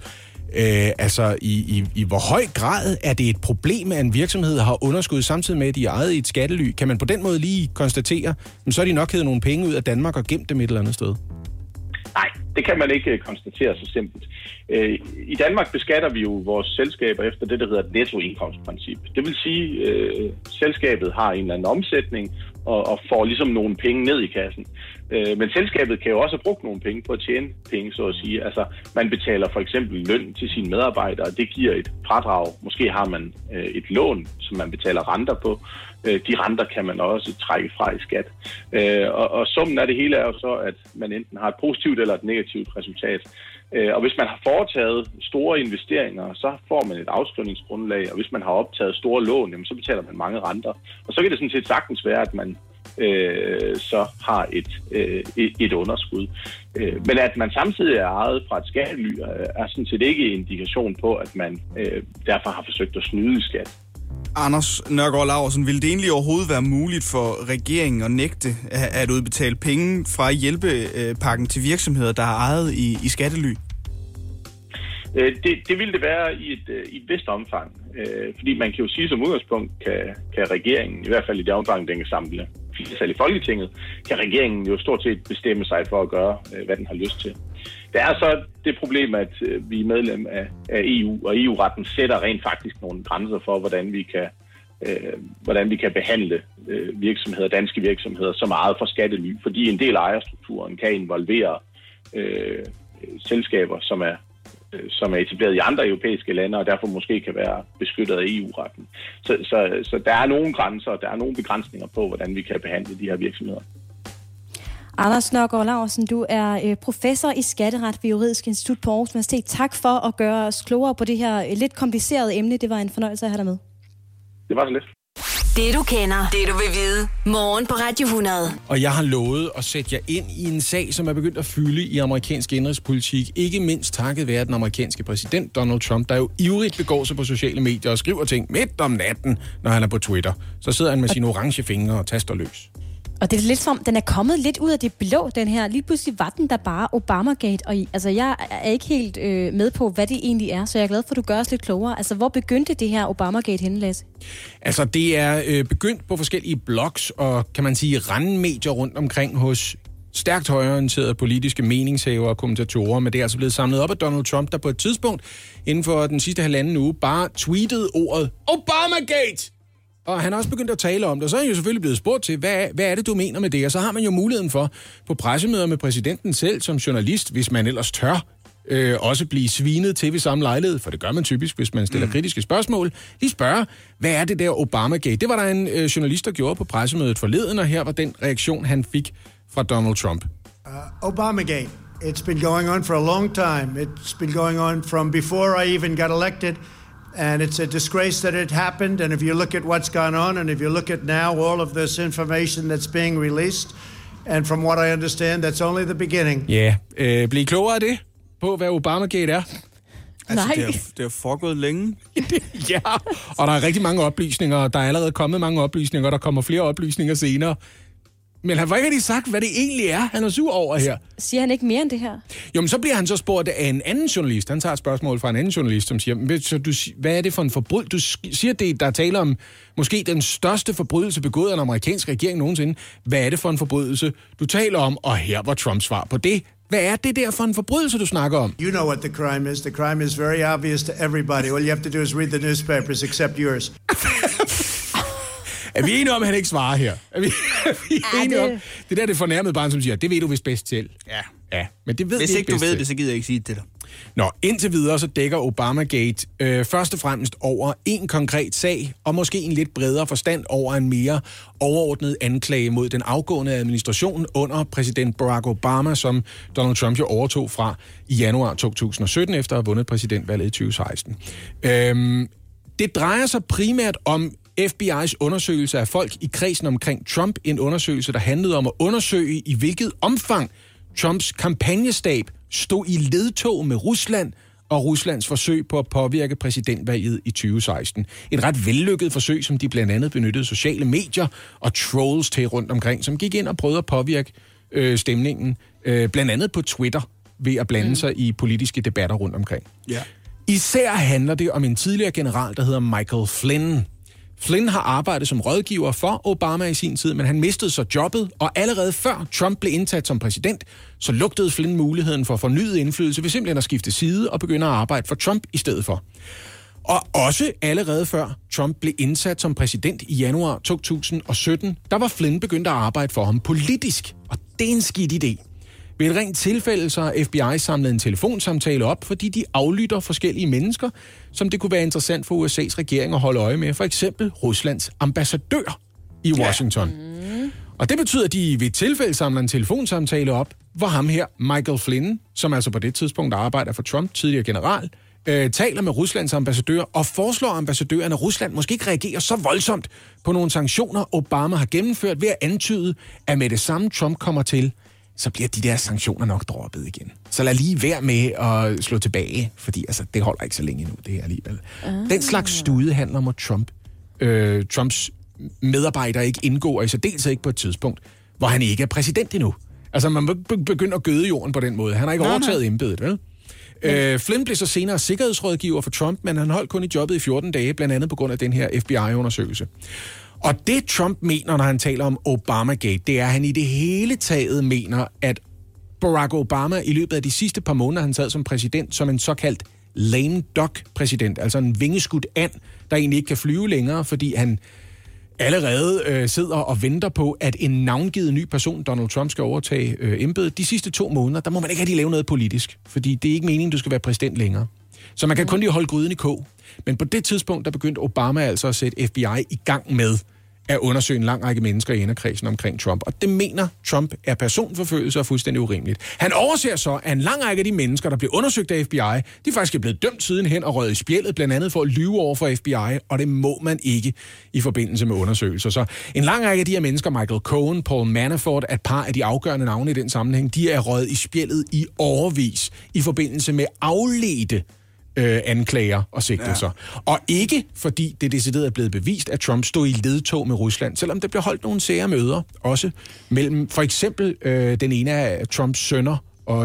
Altså, i hvor høj grad er det et problem, at en virksomhed har underskud samtidig med, at de er ejet i et skattely? Kan man på den måde lige konstatere, så er de nok hævet nogle penge ud af Danmark og gemt dem et eller andet sted? Nej, det kan man ikke konstatere så simpelt. I Danmark beskatter vi jo vores selskaber efter det, der hedder et nettoindkomstprincip. Det vil sige, at selskabet har en eller anden omsætning og får ligesom nogle penge ned i kassen. Men selskabet kan jo også have brugt nogle penge på at tjene penge, så at sige. Altså, man betaler for eksempel løn til sine medarbejdere, og det giver et fradrag. Måske har man et lån, som man betaler renter på. De renter kan man også trække fra i skat. Og summen af det hele er jo så, at man enten har et positivt eller et negativt resultat. Og hvis man har foretaget store investeringer, så får man et afskrivningsgrundlag, og hvis man har optaget store lån, jamen, så betaler man mange renter. Og så kan det sådan set sagtens være, at man så har et underskud. Men at man samtidig er ejet fra et skattely, er sådan set ikke en indikation på, at man derfor har forsøgt at snyde i skat. Anders Nørgaard Laursen, vil det egentlig overhovedet være muligt for regeringen at nægte at udbetale penge fra hjælpepakken til virksomheder, der er ejet i skattely? Det vil det være i et vist omfang. Fordi man kan jo sige, som udgangspunkt kan regeringen, i hvert fald i det omfang, den kan samle flertal i Folketinget, kan regeringen jo stort set bestemme sig for at gøre, hvad den har lyst til. Der er så det problem, at vi er medlem af EU, og EU-retten sætter rent faktisk nogle grænser for, hvordan vi kan behandle virksomheder, danske virksomheder, som er ejet for skattely, fordi en del af ejerstrukturen kan involvere selskaber, som er etableret i andre europæiske lande, og derfor måske kan være beskyttet af EU-retten. Så der er nogle grænser, der er nogle begrænsninger på, hvordan vi kan behandle de her virksomheder. Anders Nørgaard Laursen, du er professor i skatteret ved Juridisk Institut på Aarhus Universitet. Tak for at gøre os klogere på det her lidt komplicerede emne. Det var en fornøjelse at have dig med. Det var så lidt. Det du kender, det du vil vide. Morgen på Radio 100. Og jeg har lovet at sætte jer ind i en sag, som er begyndt at fylde i amerikansk indrigspolitik. Ikke mindst takket være den amerikanske præsident Donald Trump, der jo ivrigt begår sig på sociale medier og skriver ting midt om natten, når han er på Twitter. Så sidder han med sine orange fingre og taster løs. Og det er lidt som, den er kommet lidt ud af det blå, den her. Lige pludselig var den der bare Obamagate. Og altså, jeg er ikke helt med på, hvad det egentlig er, så jeg er glad for, at du gør os lidt klogere. Altså, hvor begyndte det her Obamagate henne, Lasse? Altså, det er begyndt på forskellige blogs og, kan man sige, randmedier rundt omkring hos stærkt højreorienterede politiske meningshavere og kommentatorer, men det er altså blevet samlet op af Donald Trump, der på et tidspunkt inden for den sidste halvanden uge bare tweetede ordet Obamagate! Og han har også begyndt at tale om det, og så er han jo selvfølgelig blevet spurgt til, hvad er det, du mener med det? Og så har man jo muligheden for på pressemøder med præsidenten selv som journalist, hvis man ellers tør, også blive svinet til ved samme lejlighed, for det gør man typisk, hvis man stiller kritiske spørgsmål. Lige spørge, hvad er det der Obamagate? Det var der en journalist, der gjorde på pressemødet forleden, og her var den reaktion, han fik fra Donald Trump. Obamagate. It's been going on for a long time. It's been going on from before I even got elected. And it's a disgrace that it happened. And if you look at what's gone on, and if you look at now all of this information that's being released, and from what I understand, that's only the beginning. Ja, bliv klogere af det, på hvad Obamagate er. Altså, det er foregået længe. Ja, og der er rigtig mange oplysninger, og der er allerede kommet mange oplysninger, og der kommer flere oplysninger senere. Men han har ikke rigtig sagt, hvad det egentlig er, han er sur over her. Siger han ikke mere end det her? Jo, men så bliver han så spurgt af en anden journalist. Han tager et spørgsmål fra en anden journalist, som siger, hvad er det for en forbrydelse? Du siger, der er tale om måske den største forbrydelse begået af en amerikansk regering nogensinde. Hvad er det for en forbrydelse, du taler om? Og her var Trumps svar på det. Hvad er det der for en forbrydelse, du snakker om? You know what the crime is. The crime is very obvious to everybody. All you have to do is read the newspapers, except yours. Er vi enige om, at han ikke svarer her? Er vi enige om? Det der er det fornærmede barn, som siger, det ved du vist bedst selv. Ja, men det ved Hvis ikke du ved det, så gider jeg ikke sige det til dig. Nå, indtil videre så dækker Obamagate først og fremmest over en konkret sag, og måske en lidt bredere forstand over en mere overordnet anklage mod den afgående administration under præsident Barack Obama, som Donald Trump jo overtog fra i januar 2017, efter at have vundet præsidentvalget i 2016. Det drejer sig primært om FBI's undersøgelse af folk i kredsen omkring Trump, en undersøgelse, der handlede om at undersøge, i hvilket omfang Trumps kampagnestab stod i ledtog med Rusland og Ruslands forsøg på at påvirke præsidentvalget i 2016. Et ret vellykket forsøg, som de blandt andet benyttede sociale medier og trolls til rundt omkring, som gik ind og prøvede at påvirke stemningen, blandt andet på Twitter, ved at blande sig i politiske debatter rundt omkring. Ja. Især handler det om en tidligere general, der hedder Michael Flynn. Flynn har arbejdet som rådgiver for Obama i sin tid, men han mistede så jobbet, og allerede før Trump blev indsat som præsident, så lugtede Flynn muligheden for fornyet indflydelse ved simpelthen at skifte side og begynde at arbejde for Trump i stedet for. Og også allerede før Trump blev indsat som præsident i januar 2017, der var Flynn begyndt at arbejde for ham politisk, og det er en skidt idé. Ved et rent tilfælde så har FBI samlet en telefonsamtale op, fordi de aflytter forskellige mennesker, som det kunne være interessant for USA's regering at holde øje med. For eksempel Ruslands ambassadør i Washington. Og det betyder, at de ved et tilfælde samler en telefonsamtale op, hvor ham her, Michael Flynn, som altså på det tidspunkt arbejder for Trump, tidligere general, taler med Ruslands ambassadør og foreslår ambassadøren, at Rusland måske ikke reagerer så voldsomt på nogle sanktioner, Obama har gennemført ved at antyde, at med det samme Trump kommer til, så bliver de der sanktioner nok droppet igen. Så lad lige være med at slå tilbage, fordi altså, det holder ikke så længe nu, det her alligevel. Den slags studie handler om, at Trumps medarbejdere ikke indgår, og i særdeleshed ikke på et tidspunkt, hvor han ikke er præsident endnu. Altså, man begynder at gøde jorden på den måde. Han har ikke overtaget embedet, vel? Flynn blev så senere sikkerhedsrådgiver for Trump, men han holdt kun i jobbet i 14 dage, blandt andet på grund af den her FBI-undersøgelse. Og det Trump mener, når han taler om Obamagate, det er, at han i det hele taget mener, at Barack Obama i løbet af de sidste par måneder, han sad som præsident, som en såkaldt lame duck-præsident, altså en vingeskudt and, der egentlig ikke kan flyve længere, fordi han allerede sidder og venter på, at en navngivet ny person, Donald Trump, skal overtage embedet. De sidste 2 måneder, der må man ikke rigtig lave noget politisk, fordi det er ikke meningen, du skal være præsident længere. Så man kan kun lige holde gryden i kog. Men på det tidspunkt, der begyndte Obama altså at sætte FBI i gang med at undersøge en lang række mennesker i inderkredsen omkring Trump. Og det mener Trump er personforfølgelse og fuldstændig urimeligt. Han overser så, at en lang række af de mennesker, der blev undersøgt af FBI, de faktisk er blevet dømt sidenhen og røget i spjældet, blandt andet for at lyve over for FBI, og det må man ikke i forbindelse med undersøgelser. Så en lang række af de her mennesker, Michael Cohen, Paul Manafort, et par af de afgørende navne i den sammenhæng, de er røget i spjældet i årevis i forbindelse med afledte anklager og sigtelser. Ja. Og ikke fordi det decideret er blevet bevist, at Trump stod i ledtog med Rusland, selvom der blev holdt nogle sære møder, også mellem for eksempel den ene af Trumps sønner og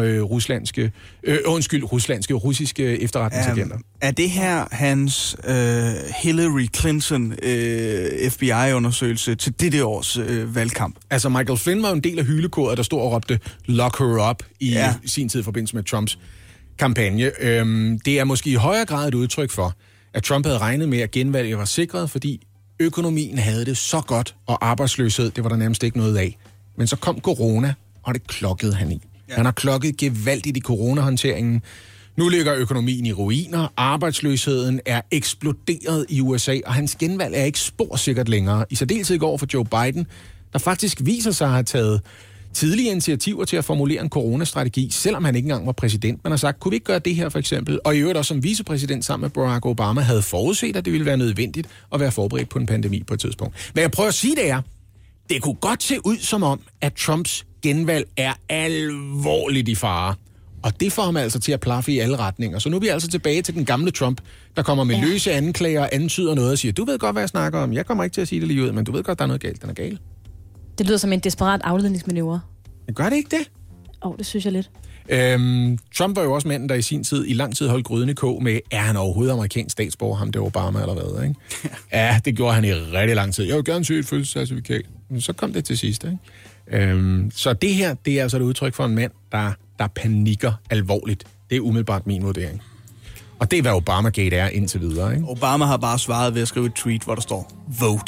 russiske efterretningsagenter. Er det her hans Hillary Clinton FBI-undersøgelse til dette års valgkamp? Altså Michael Flynn var en del af hylekoret, der stod og råbte "Lock her up" i sin tid i forbindelse med Trumps kampagne. Det er måske i højere grad et udtryk for, at Trump havde regnet med, at genvalget var sikret, fordi økonomien havde det så godt, og arbejdsløshed, det var der nærmest ikke noget af. Men så kom corona, og det klokkede han i. Ja. Han har klokket gevaldigt i coronahåndteringen. Nu ligger økonomien i ruiner, arbejdsløsheden er eksploderet i USA, og hans genvalg er ikke sporsikkert længere. I særdeleshed går for Joe Biden, der faktisk viser sig at have taget tidlige initiativer til at formulere en coronastrategi, selvom han ikke engang var præsident. Man har sagt, kunne vi ikke gøre det her for eksempel? Og i øvrigt også som vicepræsident sammen med Barack Obama havde forudset, at det ville være nødvendigt at være forberedt på en pandemi på et tidspunkt. Hvad jeg prøver at sige, det er, det kunne godt se ud som om, at Trumps genvalg er alvorligt i fare. Og det får ham altså til at plaffe i alle retninger. Så nu er vi altså tilbage til den gamle Trump, der kommer med løse anklager og antyder noget og siger, du ved godt, hvad jeg snakker om. Jeg kommer ikke til at sige det lige ud, men du ved godt, der er noget galt. Den er gal. Det lyder som en desperat afledningsmanøvre. Gør det ikke det? Det synes jeg lidt. Trump var jo også manden, der i sin tid i lang tid holdt gryden i kog med, er han overhovedet amerikansk statsborger, ham det Obama eller hvad, ikke? Ja, det gjorde han i rigtig lang tid. Jeg vil gerne søge et fødselscertifikat. Men så kom det til sidst, ikke? Så det her, det er altså et udtryk for en mand, der panikker alvorligt. Det er umiddelbart min vurdering. Og det er, hvad Obamagate er indtil videre, ikke? Obama har bare svaret ved at skrive et tweet, hvor der står, vote.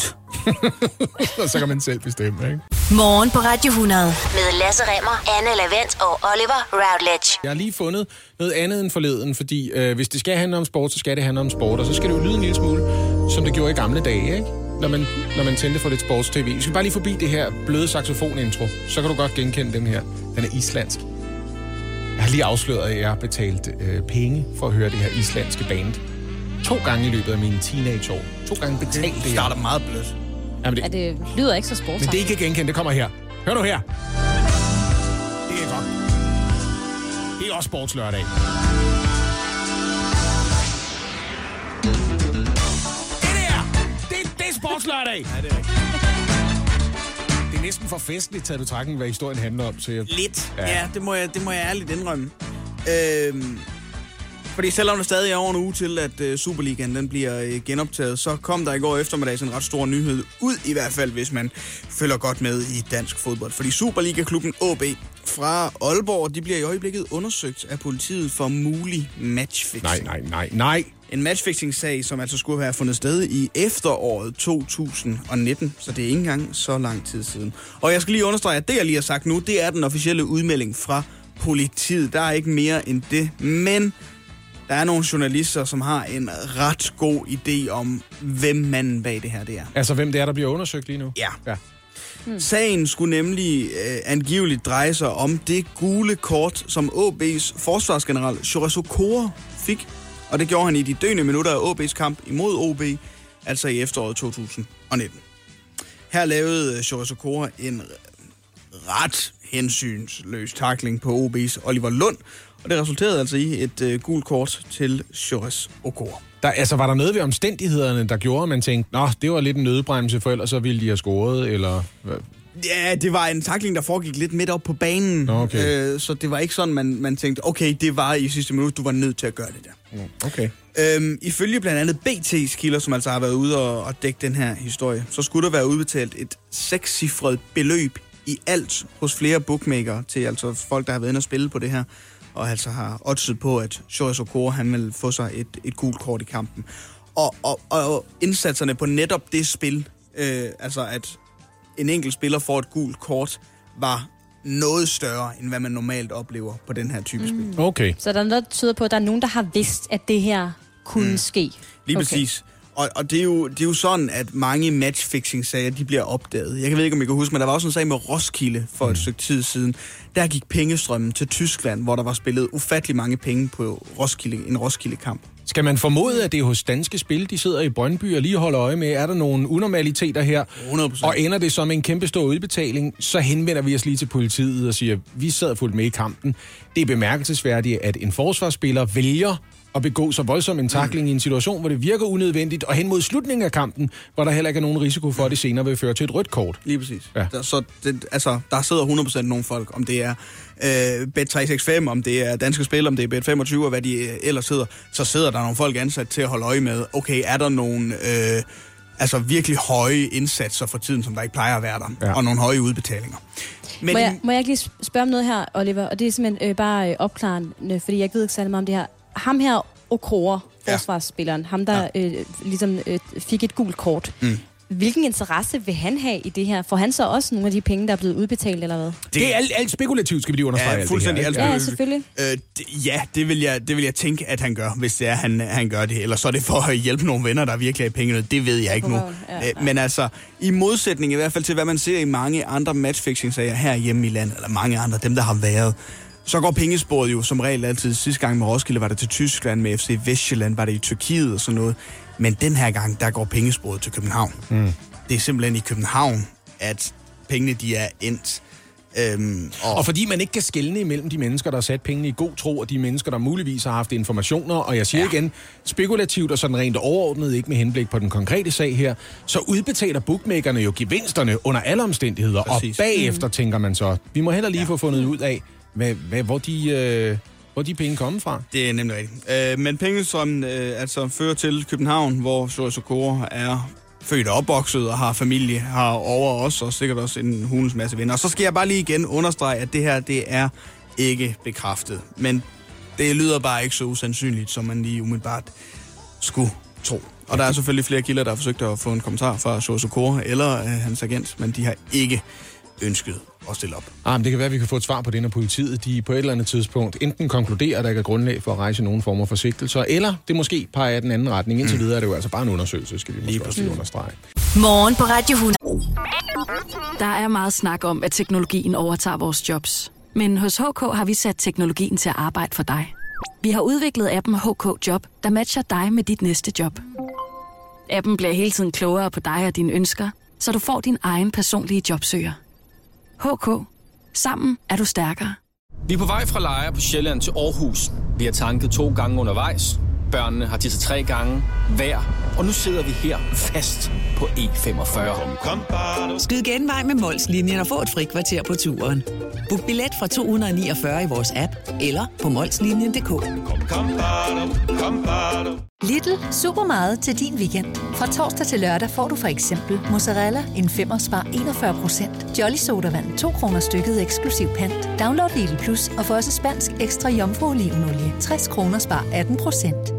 Og så kan man selv bestemme, ikke? Morgen på Radio 100 med Lasse Remmer, Anne Lavent og Oliver Routledge. Jeg har lige fundet noget andet end forleden, fordi hvis det skal handle om sport, så skal det handle om sport, og så skal det jo lyde en lille smule, som det gjorde i gamle dage, ikke? Når man tændte for lidt sports-tv. Vi skal bare lige forbi det her bløde saxofon-intro, så kan du godt genkende den her. Den er islandsk. Jeg har lige afsløret, at jeg har betalt penge for at høre det her islandske band. 2 gange i løbet af mine teenageår. 2 gange betalt det. Det starter meget blødt. Jamen det lyder ikke så sportsagtigt. Men det er ikke genkende, det kommer her. Hør nu her. Det er godt. Det er også sportslørdag. Det er sportslørdag. Ja, det er rigtigt. Det er næsten for festligt taget betragtning, hvad historien handler om. Så Lidt. Ja, det må jeg ærligt indrømme. Fordi selvom der stadig er over en uge til, at Superligaen den bliver genoptaget, så kom der i går eftermiddag en ret stor nyhed ud, i hvert fald hvis man følger godt med i dansk fodbold. Fordi Superliga-klubben AB fra Aalborg, de bliver i øjeblikket undersøgt af politiet for mulig matchfixing. Nej. En matchfixing-sag, som altså skulle have fundet sted i efteråret 2019, så det er ikke engang så lang tid siden. Og jeg skal lige understrege, at det, jeg lige har sagt nu, det er den officielle udmelding fra politiet. Der er ikke mere end det, men der er nogle journalister, som har en ret god idé om, hvem manden bag det her det er. Altså, hvem det er, der bliver undersøgt lige nu? Ja. Sagen skulle nemlig angiveligt dreje sig om det gule kort, som AaB's forsvarsgeneral Shorezo Okoro fik. Og det gjorde han i de døende minutter af AaB's kamp imod OB, altså i efteråret 2019. Her lavede Shorezo Okoro en ret hensynsløs tackling på AaB's Oliver Lund, og det resulterede altså i et gult kort til Shorezo Okoro. Var der noget ved omstændighederne, der gjorde, at man tænkte, det var lidt en nødbremse, for ellers så ville de have scoret, eller... Ja, det var en tackling, der foregik lidt midt op på banen, okay. Så det var ikke sådan, man tænkte, okay, det var i sidste minut, du var nødt til at gøre det der. Okay. Ifølge blandt andet BT's kilder, som altså har været ude og dække den her historie, så skulle der være udbetalt et 6-cifret beløb i alt hos flere bookmakere til altså folk, der har været inde og spille på det her, og altså har oddset på, at Shorezo Okoro, han vil få sig et gult kort i kampen. Og indsatserne på netop det spil, altså at en enkelt spiller får et gult kort, var noget større, end hvad man normalt oplever på den her type spil. Okay. Så der er noget, der tyder på, at der er nogen, der har vidst, at det her kunne ske. Lige præcis. Og det er jo sådan, at mange matchfixing-sager, de bliver opdaget. Jeg ved ikke, om I kan huske, men der var også en sag med Roskilde for et stykke tid siden. Der gik pengestrømmen til Tyskland, hvor der var spillet ufattelig mange penge på en Roskilde-kamp. Skal man formode, at det er hos Danske Spil, de sidder i Brøndby og lige holder øje med, er der nogle unormaliteter her? 100%. Og ender det som en kæmpe stor udbetaling, så henvender vi os lige til politiet og siger, vi sad fuldt med i kampen. Det er bemærkelsesværdigt, at en forsvarsspiller vælger at begå så voldsom en tackling i en situation, hvor det virker unødvendigt, og hen mod slutningen af kampen, hvor der heller ikke er nogen risiko for, at det senere vil føre til et rødt kort. Lige præcis. Ja. Der sidder 100% nogle folk, om det er Bet365, om det er Danske Spil, om det er Bet25, og hvad de ellers hedder, så sidder der nogle folk ansat til at holde øje med, okay, er der nogle virkelig høje indsatser for tiden, som der ikke plejer at være der, og nogle høje udbetalinger. Men må jeg ikke lige spørge om noget her, Oliver, og det er simpelthen bare opklarende, fordi jeg ved ikke særlig meget om det her. Ham her, Okoro, forsvarsspilleren, ham der fik et gult kort. Hvilken interesse vil han have i det her? Får han så også nogle af de penge, der er blevet udbetalt, eller hvad? Det er alt spekulativt, skal vi lige understrege. Ja, fuldstændig alt spekulativt. Ja, selvfølgelig. Det vil jeg tænke, at han gør, hvis det er, han gør det. Eller så er det for at hjælpe nogle venner, der virkelig har penge. Det ved jeg ikke nu. Men altså, i modsætning i hvert fald til, hvad man ser i mange andre matchfixing-sager herhjemme i landet, eller mange andre, dem der har været, så går pengesporet jo som regel altid. Sidste gang med Roskilde var det til Tyskland, med FC Vestjylland var det i Tyrkiet og sådan noget. Men den her gang, der går pengesporet til København. Det er simpelthen i København, at pengene de er endt. Og fordi man ikke kan skelne imellem de mennesker, der har sat pengene i god tro, og de mennesker, der muligvis har haft informationer, og jeg siger igen, spekulativt og sådan rent overordnet, ikke med henblik på den konkrete sag her, så udbetaler bookmakerne jo gevinsterne under alle omstændigheder, præcis. Og bagefter tænker man så, vi må heller lige få fundet ud af, hvor de penge kommer fra. Det er nemlig rigtigt. Men pengestrømmen fører til København, hvor Shorezo Okoro er født og opvokset og har familie herovre også, og sikkert også en hulens masse venner. Og så skal jeg bare lige igen understrege, at det her, det er ikke bekræftet. Men det lyder bare ikke så usandsynligt, som man lige umiddelbart skulle tro. Og der er selvfølgelig flere kilder, der har forsøgt at få en kommentar fra Shorezo Okoro eller hans agent, men de har ikke ønsket at stille op. Men det kan være, at vi kan få et svar på det, når politiet de på et eller andet tidspunkt enten konkluderer, at der ikke er grundlag for at rejse nogen former for sigtelser, eller det måske peger i den anden retning. Indtil videre er det jo altså bare en undersøgelse, skal vi måske også lige understrege. Morgen på Radio 100. Der er meget snak om, at teknologien overtager vores jobs. Men hos HK har vi sat teknologien til at arbejde for dig. Vi har udviklet appen HK Job, der matcher dig med dit næste job. Appen bliver hele tiden klogere på dig og dine ønsker, så du får din egen personlige jobsøger. HK. Sammen er du stærkere. Vi er på vej fra Lejre på Sjælland til Aarhus. Vi har tanket 2 gange undervejs. Børnene har tisset 3 gange hver. og nu sidder vi her fast på E45. Skyd genvej med Mols-linjen og få et frikvarter på turen. Book billet fra 249 i vores app eller på molslinjen.dk. Lidl, super meget til din weekend. Fra torsdag til lørdag får du for eksempel mozzarella en 5'er spar 41%, Jolly Sodavand 2 kroner stykket eksklusiv pant. Download Lidl Plus og få også spansk ekstra jomfru-olivenolie 60 kroner spar 18%.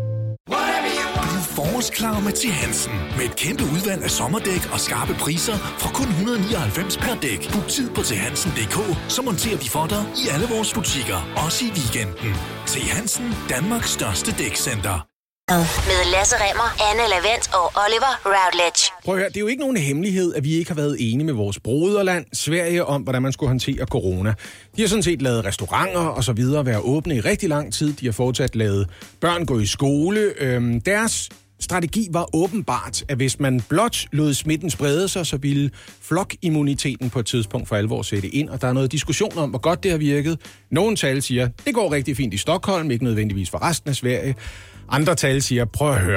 Forårsklar med T. Hansen. Med et kæmpe udvalg af sommerdæk og skarpe priser fra kun 199 per dæk. Book tid på thansen.dk, så monterer vi for dig i alle vores butikker, også i weekenden. T. Hansen, Danmarks største dækcenter. Med Lasse Remmer, Anne Lavent og Oliver Routledge. Prøv at høre, det er jo ikke nogen hemmelighed, at vi ikke har været enige med vores broderland, Sverige, om hvordan man skulle håndtere corona. De har sådan set lavet restauranter og så videre være åbne i rigtig lang tid. De har fortsat lavet børn gå i skole. Deres strategi var åbenbart, at hvis man blot lod smitten sprede sig, så ville flokimmuniteten på et tidspunkt for alvor sætte ind. Og der er noget diskussion om, hvor godt det har virket. Nogle tal siger, det går rigtig fint i Stockholm, ikke nødvendigvis for resten af Sverige. Andre tal siger, prøv at høre.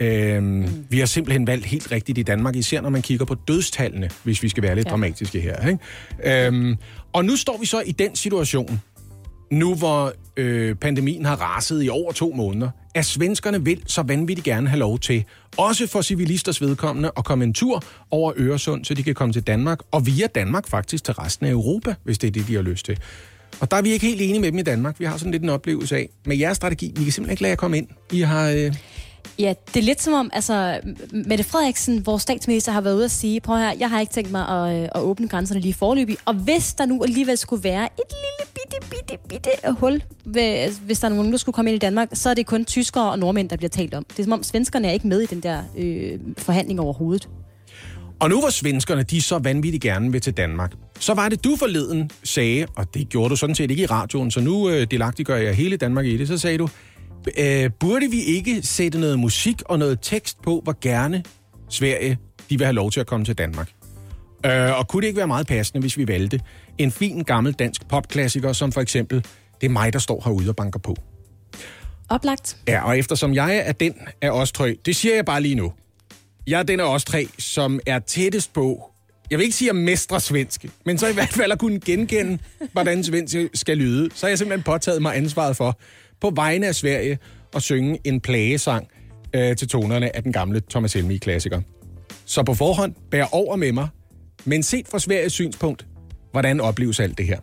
Vi har simpelthen valgt helt rigtigt i Danmark, især når man kigger på dødstallene, hvis vi skal være lidt dramatiske her. Ikke? Og nu står vi så i den situation, nu hvor pandemien har raset i over 2 måneder, at svenskerne vil så vanvittigt gerne have lov til, også for civilisters vedkommende, at komme en tur over Øresund, så de kan komme til Danmark, og via Danmark faktisk til resten af Europa, hvis det er det, de har lyst til. Og der er vi ikke helt enige med dem i Danmark. Vi har sådan lidt en oplevelse af, med jeres strategi, vi kan simpelthen ikke lade jer komme ind. I har... Ja, det er lidt som om, altså, Mette Frederiksen, vores statsminister, har været ude at sige, prøv her, jeg har ikke tænkt mig at åbne grænserne lige forløbig, og hvis der nu alligevel skulle være et lille bitte hul, hvis der er nogen, der skulle komme ind i Danmark, så er det kun tyskere og nordmænd, der bliver talt om. Det er som om, svenskerne er ikke med i den der forhandling overhovedet. Og nu hvor svenskerne, de så vanvittigt gerne vil til Danmark, så var det du forleden sagde, og det gjorde du sådan set ikke i radioen, så nu delagtiggør jeg hele Danmark i det, så sagde du, burde vi ikke sætte noget musik og noget tekst på, hvor gerne Sverige, de vil have lov til at komme til Danmark? Og kunne det ikke være meget passende, hvis vi valgte en fin gammel dansk popklassiker, som for eksempel, det er mig, der står herude og banker på? Oplagt. Ja, og eftersom jeg er den af os tre, det siger jeg bare lige nu. Jeg er den af os tre, som er tættest på, jeg vil ikke sige at mestre svensk, men så i hvert fald at kunne genkende, hvordan svensk skal lyde. Så har jeg simpelthen påtaget mig ansvaret for, på vegne af Sverige, at synge en plagesang til tonerne af den gamle Thomas Helmig-klassiker. Så på forhånd bær over med mig, men set fra Sveriges synspunkt, hvordan opleves alt det her?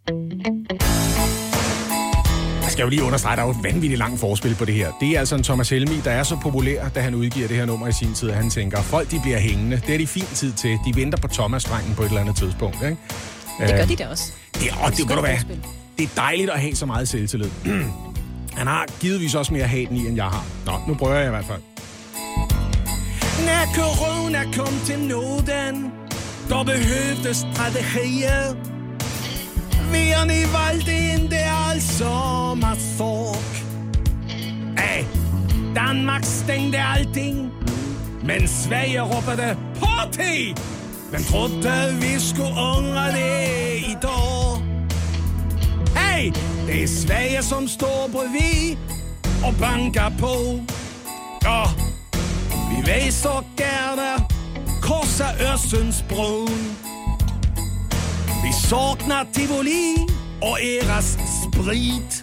Jeg skal jo lige understrege, der er jo et vanvittigt langt forspil på det her. Det er altså en Thomas Helmig, der er så populær, da han udgiver det her nummer i sin tid, at han tænker, folk de bliver hængende. Det er de fin tid til. De venter på Thomas-drengen på et eller andet tidspunkt. Ikke? Det gør de da også. Det er dejligt at have så meget selvtillid. Han har givetvis også mere haten i, end jeg har. Nå, nu prøver jeg i hvert fald. När corona kom till Norden, då behövdes strategier. Vi har ni valgte inte alls samma sak. Danmark stängde allting, men Sverige råbade party. Men trodde vi skulle ångra det idag. Hey, det är Sverige som står bredvid och bankar på. Ja, vi vil så gerne korsa Øresundsbron. Vi saknar Tivoli och eras sprit.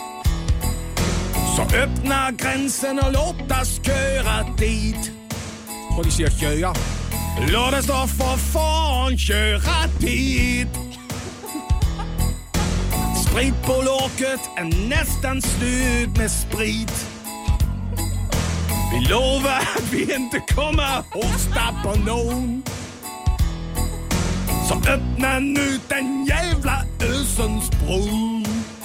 Så öppna gränsen och låt oss köra dit. Och de siger köra. Låt oss då för fan köra dit. Spritbolaget är nästan slut med sprit. Vi lovar att vi inte kommer och stoppa någon. Så öppna nu den jävla Øresundsbron.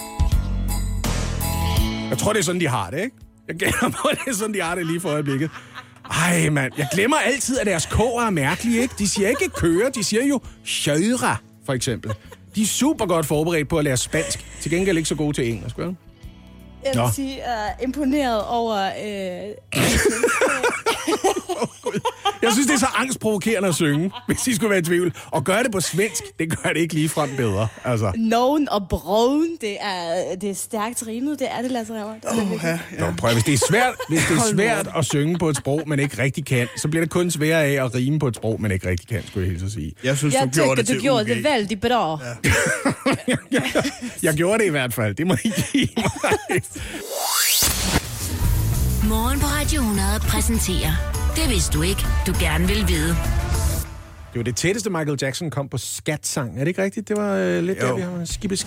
Jeg tror, det er sådan, de har det, ikke? Jeg gætter på, det er sådan, de har det lige for øjeblikket. Ej, mand. Jeg glemmer altid, at deres k'er er mærkelige, ikke? De siger ikke køre, de siger jo köra, for eksempel. De er super godt forberedt på at lære spansk. Til gengæld ikke så gode til engelsk, vel? Jeg vil sige, imponeret over... Jeg synes, det er så angstprovokerende at synge, hvis I skulle være i tvivl. Og gøre det på svensk, det gør det ikke ligefrem bedre. Altså. Nogen og broen, det er stærkt rimet, det er det, Lasse Rimmer. Nå, prøv, hvis det er svært at synge på et sprog, man ikke rigtig kan, så bliver det kun sværere af at rime på et sprog, man ikke rigtig kan, skulle jeg helst sige. Jeg synes, du gjorde det vældig bra. Ja. Jeg gjorde det i hvert fald, det må I give mig. Morgen på Radio 100 præsenterer Det vidste du ikke, du gerne vil vide. Det var det tætteste, Michael Jackson kom på skatsang. Er det ikke rigtigt? Det var lidt der, vi har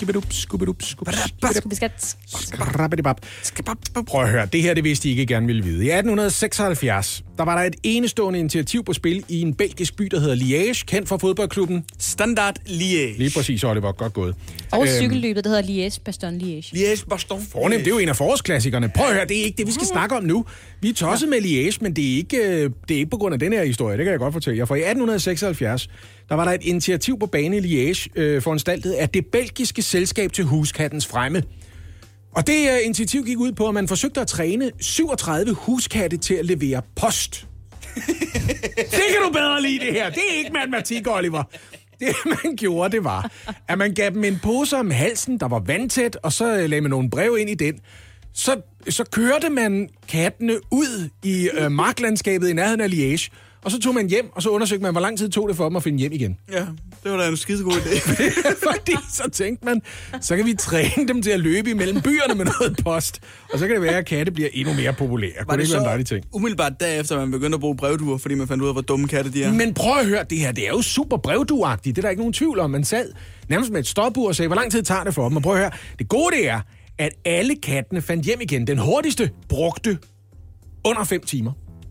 Prøv at høre, det her, det vidste I ikke gerne ville vide. I 1876, der var der et enestående initiativ på spil i en belgisk by, der hedder Liège, kendt fra fodboldklubben Standard Liège. Lige præcis, Oliver. Godt gået. Og cykelløbet, der hedder Liège-Bastogne-Liège. Liège-Bastogne. Fornemt, det er jo en af forårsklassikerne. Prøv at høre, det er ikke det, vi skal snakke om nu. Vi er tosset med Liège, men det er ikke på grund af den her historie. Det kan jeg godt fortælle jer. For i 1876, der var der et initiativ på bane i Liège, foranstaltet af det belgiske selskab til huskattens fremme. Og det initiativ gik ud på, at man forsøgte at træne 37 huskatte til at levere post. Det kan du bedre lide, det her. Det er ikke matematik, Oliver. Det, man gjorde, det var, at man gav dem en pose om halsen, der var vandtæt, og så lagde man nogle brev ind i den. Så kørte man kattene ud i marklandskabet i nærheden af Liège, og så tog man hjem, og så undersøgte man, hvor lang tid tog det for dem at finde hjem igen. Ja, det var da en skidegod idé. Fordi så tænkte man, så kan vi træne dem til at løbe imellem byerne med noget post, og så kan det være, at katte bliver endnu mere populære. Var det så umiddelbart derefter, man begyndte at bruge brevduer, fordi man fandt ud af, hvor dumme katte de er? Men prøv at høre, det her, det er jo super brevduagtigt. Det er der ikke nogen tvivl om. Man sad nærmest med et stopur og sagde, hvor lang tid tager det for dem. Og prøv at høre, det gode det er, at alle kattene fandt hjem igen. Den hurtigste brugte under 5 timer.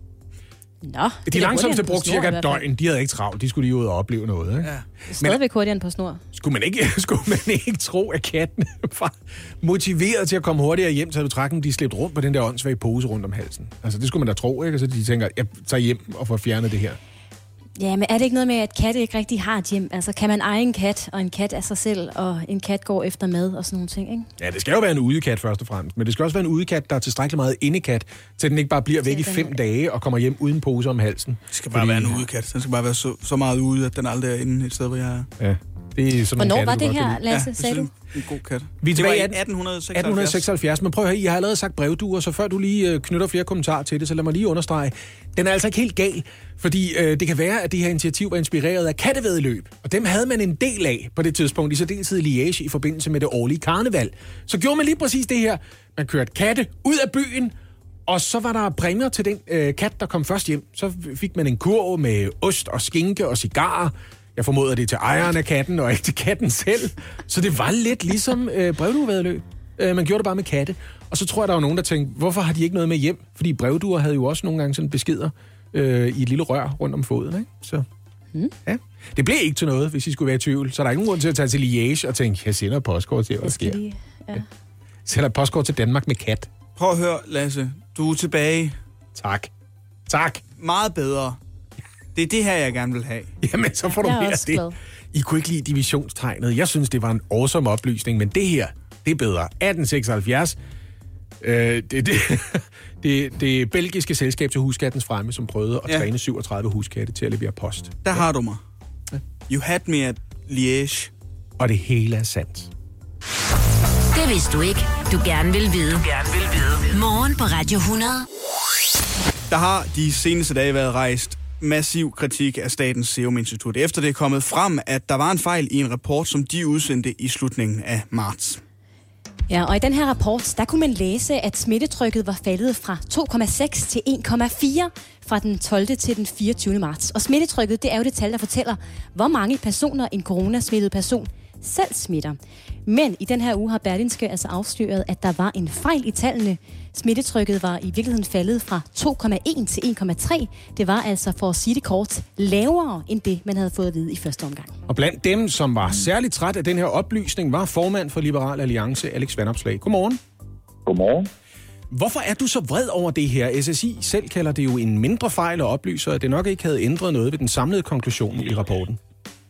Nå, de langsomste brugte cirka et døgn. De havde ikke travlt. De skulle lige ud og opleve noget. Ikke? Ja. Stadigvæk hurtigere på snor. Skulle man ikke tro, at kattene var motiveret til at komme hurtigere hjem, så du trækken, de slæbte rundt på den der åndssvage pose rundt om halsen. Altså, det skulle man da tro, ikke? Så de tænker, jeg tager hjem og får fjernet det her. Ja, men er det ikke noget med, at katte ikke rigtig har et hjem? Altså, kan man eje en kat, og en kat er sig selv, og en kat går efter mad og sådan nogle ting, ikke? Ja, det skal jo være en udekat først og fremmest, men det skal også være en udekat, der er tilstrækkeligt meget indekat, så den ikke bare bliver væk i 5 dage og kommer hjem uden pose om halsen. Det skal bare være en udekat. Den skal bare være så meget ude, at den aldrig er inde et sted, hvor jeg er. Ja. Det er sådan hvornår var det her, Lasse, sagde du? En god kat. Vi er tilbage i 1876. Men prøv at høre, I har allerede sagt brevduer, så før du lige knytter flere kommentarer til det, så lad mig lige understrege. Den er altså ikke helt gal, fordi det kan være, at det her initiativ var inspireret af kattevæddeløb. Og dem havde man en del af på det tidspunkt, i særdeleshed i Liège i forbindelse med det årlige karneval. Så gjorde man lige præcis det her. Man kørte katte ud af byen, og så var der præmier til den kat, der kom først hjem. Så fik man en kurv med ost og skinke og cigarer. Jeg formoder det til ejeren af katten, og ikke til katten selv. Så det var lidt ligesom brevduevæddeløb. Man gjorde det bare med katte. Og så tror jeg, der var nogen, der tænkte, hvorfor har de ikke noget med hjem? Fordi brevduer havde jo også nogle gange sådan beskeder i et lille rør rundt om foden. Ikke? Så ja. Det blev ikke til noget, hvis I skulle være i tvivl. Så der er ikke nogen grund til at tage til Liège og tænke, jeg sender et postkort til, hvad sker. Ja. Sender et postkort til Danmark med kat. Prøv at høre, Lasse. Du er tilbage. Tak. Meget bedre. Det er det her, jeg gerne vil have. Jamen, så får du mere det. I kunne ikke lide divisionstegnet. Jeg synes, det var en awesome oplysning, men det her, det er bedre. 1876. Det belgiske selskab til huskattens fremme, som prøvede at træne 37 huskatte til at levere post. Der har du mig. Ja. You had me at Liège. Og det hele er sandt. Det vidste du ikke, du gerne vil vide. Morgen på Radio 100. Der har de seneste dage været rejst massiv kritik af Statens Serum Institut, efter det er kommet frem, at der var en fejl i en rapport, som de udsendte i slutningen af marts. Ja, og i den her rapport, der kunne man læse, at smittetrykket var faldet fra 2,6 til 1,4 fra den 12. til den 24. marts. Og smittetrykket, det er jo det tal, der fortæller, hvor mange personer en coronasmittet person selv smitter. Men i den her uge har Berlingske altså afsløret, at der var en fejl i tallene. Smittetrykket var i virkeligheden faldet fra 2,1 til 1,3. Det var altså, for at sige det kort, lavere end det, man havde fået at vide i første omgang. Og blandt dem, som var særligt træt af den her oplysning, var formand for Liberal Alliance, Alex Vanopslagh. Godmorgen. Godmorgen. Hvorfor er du så vred over det her? SSI selv kalder det jo en mindre fejl og oplyser, at det nok ikke havde ændret noget ved den samlede konklusion i rapporten.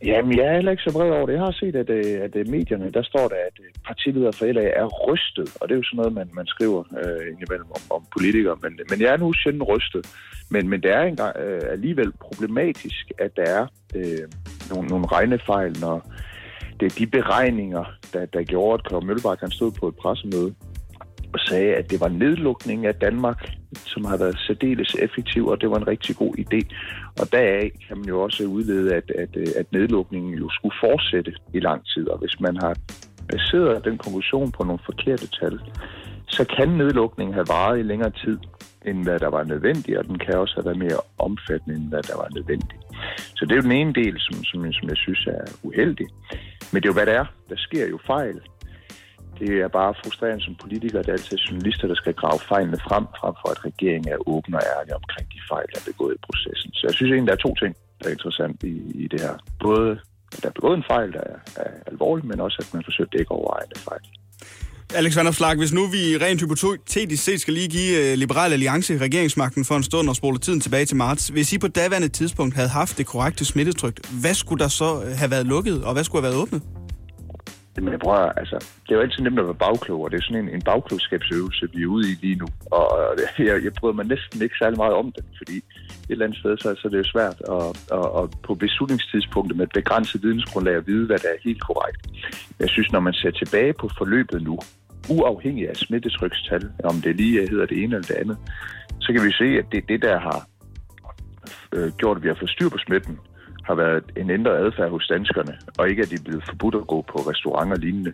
Jamen, jeg er heller ikke så bred over det. Jeg har set, at medierne, der står der, at partileder for LA er rystet. Og det er jo sådan noget, man skriver indimellem om politikere. Men jeg er nu sjældent rystet. Men det er engang alligevel problematisk, at der er nogle regnefejl, når det er de beregninger, der gjorde, at Kåre Mølbak han stod på et pressemøde og sagde, at det var nedlukning af Danmark, som har været særdeles effektiv, og det var en rigtig god idé. Og deraf kan man jo også udlede, at nedlukningen jo skulle fortsætte i lang tid. Og hvis man har baseret den konklusion på nogle forkerte tal, så kan nedlukningen have varet i længere tid, end hvad der var nødvendigt, og den kan også have været mere omfattende, end hvad der var nødvendigt. Så det er jo den ene del, som jeg synes er uheldig. Men det er jo, hvad det er. Der sker jo fejl. Det er bare frustrerende som politiker, at det er altid journalister, der skal grave fejlene frem for at regeringen er åben og ærlig omkring de fejl, der er begået i processen. Så jeg synes egentlig, der er to ting, der er interessant i det her. Både, at der er begået en fejl, der er alvorlig, men også, at man forsøger at dække over egne fejl. Alex Vanopslagh, hvis nu vi rent hypotetisk set skal lige give Liberal Alliance regeringsmagten for en stund og spole tiden tilbage til marts. Hvis I på daværende tidspunkt havde haft det korrekte smittetryk, hvad skulle der så have været lukket, og hvad skulle have været åbnet? Men jeg prøver, altså, det er jo altid nemt at være bagklog, og det er sådan en bagklogskabsøvelse, vi er ude i lige nu. Og jeg bryder mig næsten ikke særlig meget om den, fordi et eller andet sted, så er det jo svært at på beslutningstidspunktet med et begrænset vidensgrundlag at vide, hvad der er helt korrekt. Jeg synes, når man ser tilbage på forløbet nu, uafhængig af smittetrykstal, om det lige hedder det ene eller det andet, så kan vi se, at det der har gjort, at vi har fået styr på smitten, har været en ændret adfærd hos danskerne, og ikke at de er blevet forbudt at gå på restauranter og lignende.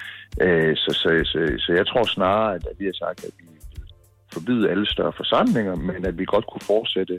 Så jeg tror snarere, at vi har sagt, at vi forbyder alle større forsamlinger, men at vi godt kunne fortsætte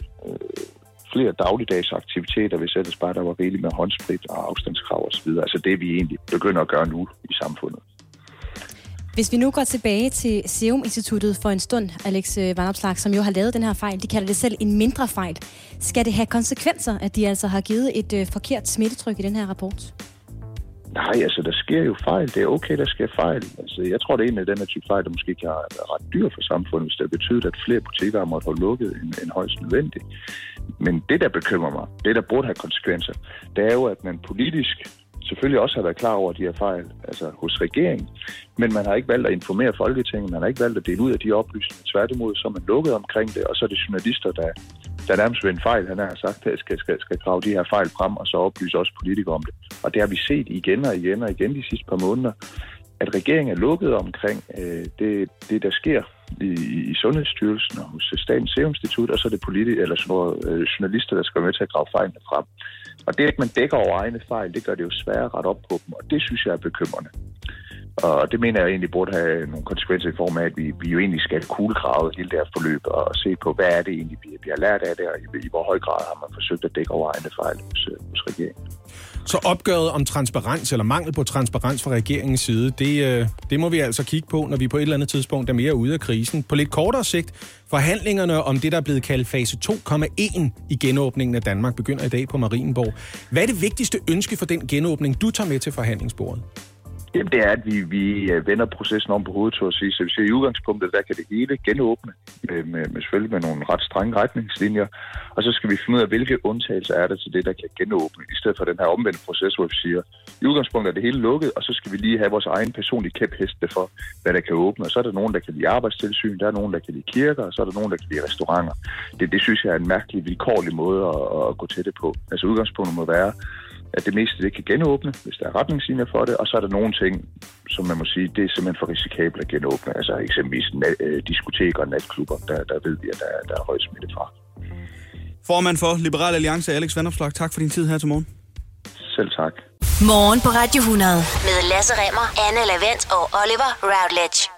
flere dagligdags aktiviteter, hvis ellers bare der var rigeligt med håndsprit og afstandskrav osv. Altså det, vi egentlig begynder at gøre nu i samfundet. Hvis vi nu går tilbage til Serum Instituttet for en stund, Alex Vanopslagh, som jo har lavet den her fejl, de kalder det selv en mindre fejl. Skal det have konsekvenser, at de altså har givet et forkert smittetryk i den her rapport? Nej, altså der sker jo fejl. Det er okay, der sker fejl. Altså, jeg tror, det er en af den her type fejl, der måske kan være ret dyr for samfundet, hvis det betyder, at flere butikker måtte holde lukket end højst nødvendigt. Men det, der bekymrer mig, det, der burde have konsekvenser, det er jo, at man politisk selvfølgelig også har været klar over de her fejl, altså hos regeringen, men man har ikke valgt at informere Folketinget, man har ikke valgt at dele ud af de oplysninger. Tværtimod, så er man lukket omkring det, og så er det journalister, der nærmest ved en fejl, han har sagt, at skal grave de her fejl frem, og så oplyse også politikere om det. Og det har vi set igen og igen de sidste par måneder, at regeringen er lukket omkring det der sker i Sundhedsstyrelsen og hos Statens Serum Institut, og så er det journalister, der skal være med til at grave fejlene frem. Og det, at man dækker over egne fejl, det gør det jo sværere at rette op på dem, og det synes jeg er bekymrende. Og det mener jeg egentlig burde have nogle konsekvenser i form af, at vi jo egentlig skal kuglegrave hele det her forløb og se på, hvad er det egentlig, vi har lært af det, og i hvor høj grad har man forsøgt at dække over egne fejl hos regeringen. Så opgøret om transparens, eller mangel på transparens fra regeringens side, det må vi altså kigge på, når vi på et eller andet tidspunkt er mere ude af krisen. På lidt kortere sigt, forhandlingerne om det, der er blevet kaldt fase 2,1 i genåbningen af Danmark, begynder i dag på Marienborg. Hvad er det vigtigste ønske for den genåbning, du tager med til forhandlingsbordet? Jamen, det er, at vi vender processen om på hovedet, så at sige. Så vi ser i udgangspunktet, der kan det hele genåbne, med selvfølgelig med nogle ret strenge retningslinjer. Og så skal vi finde ud af, hvilke undtagelser er der til det, der kan genåbne, i stedet for den her omvendte proces, hvor vi siger, i udgangspunktet er det hele lukket, og så skal vi lige have vores egen personlige kæpheste for, hvad der kan åbne. Og så er der nogen, der kan lide arbejdstilsyn, der er nogen, der kan lide kirker, og så er der nogen, der kan lide restauranter. Det synes jeg er en mærkelig, vilkårlig måde at gå til det på. Altså udgangspunktet må være, at det meste det kan genåbne, hvis der er retningslinjer for det, og så er der nogle ting, som man må sige, det er simpelthen for risikabelt at genåbne. Altså eksempelvis diskoteker og natklubber, der ved vi, at der er høj smitte fra. Formand for Liberal Alliance, Alex Vanopslagh, tak for din tid her til morgen. Selv tak. Morgen på Radio 100 med Lasse Remmer, Anne Lavendt og Oliver Routledge.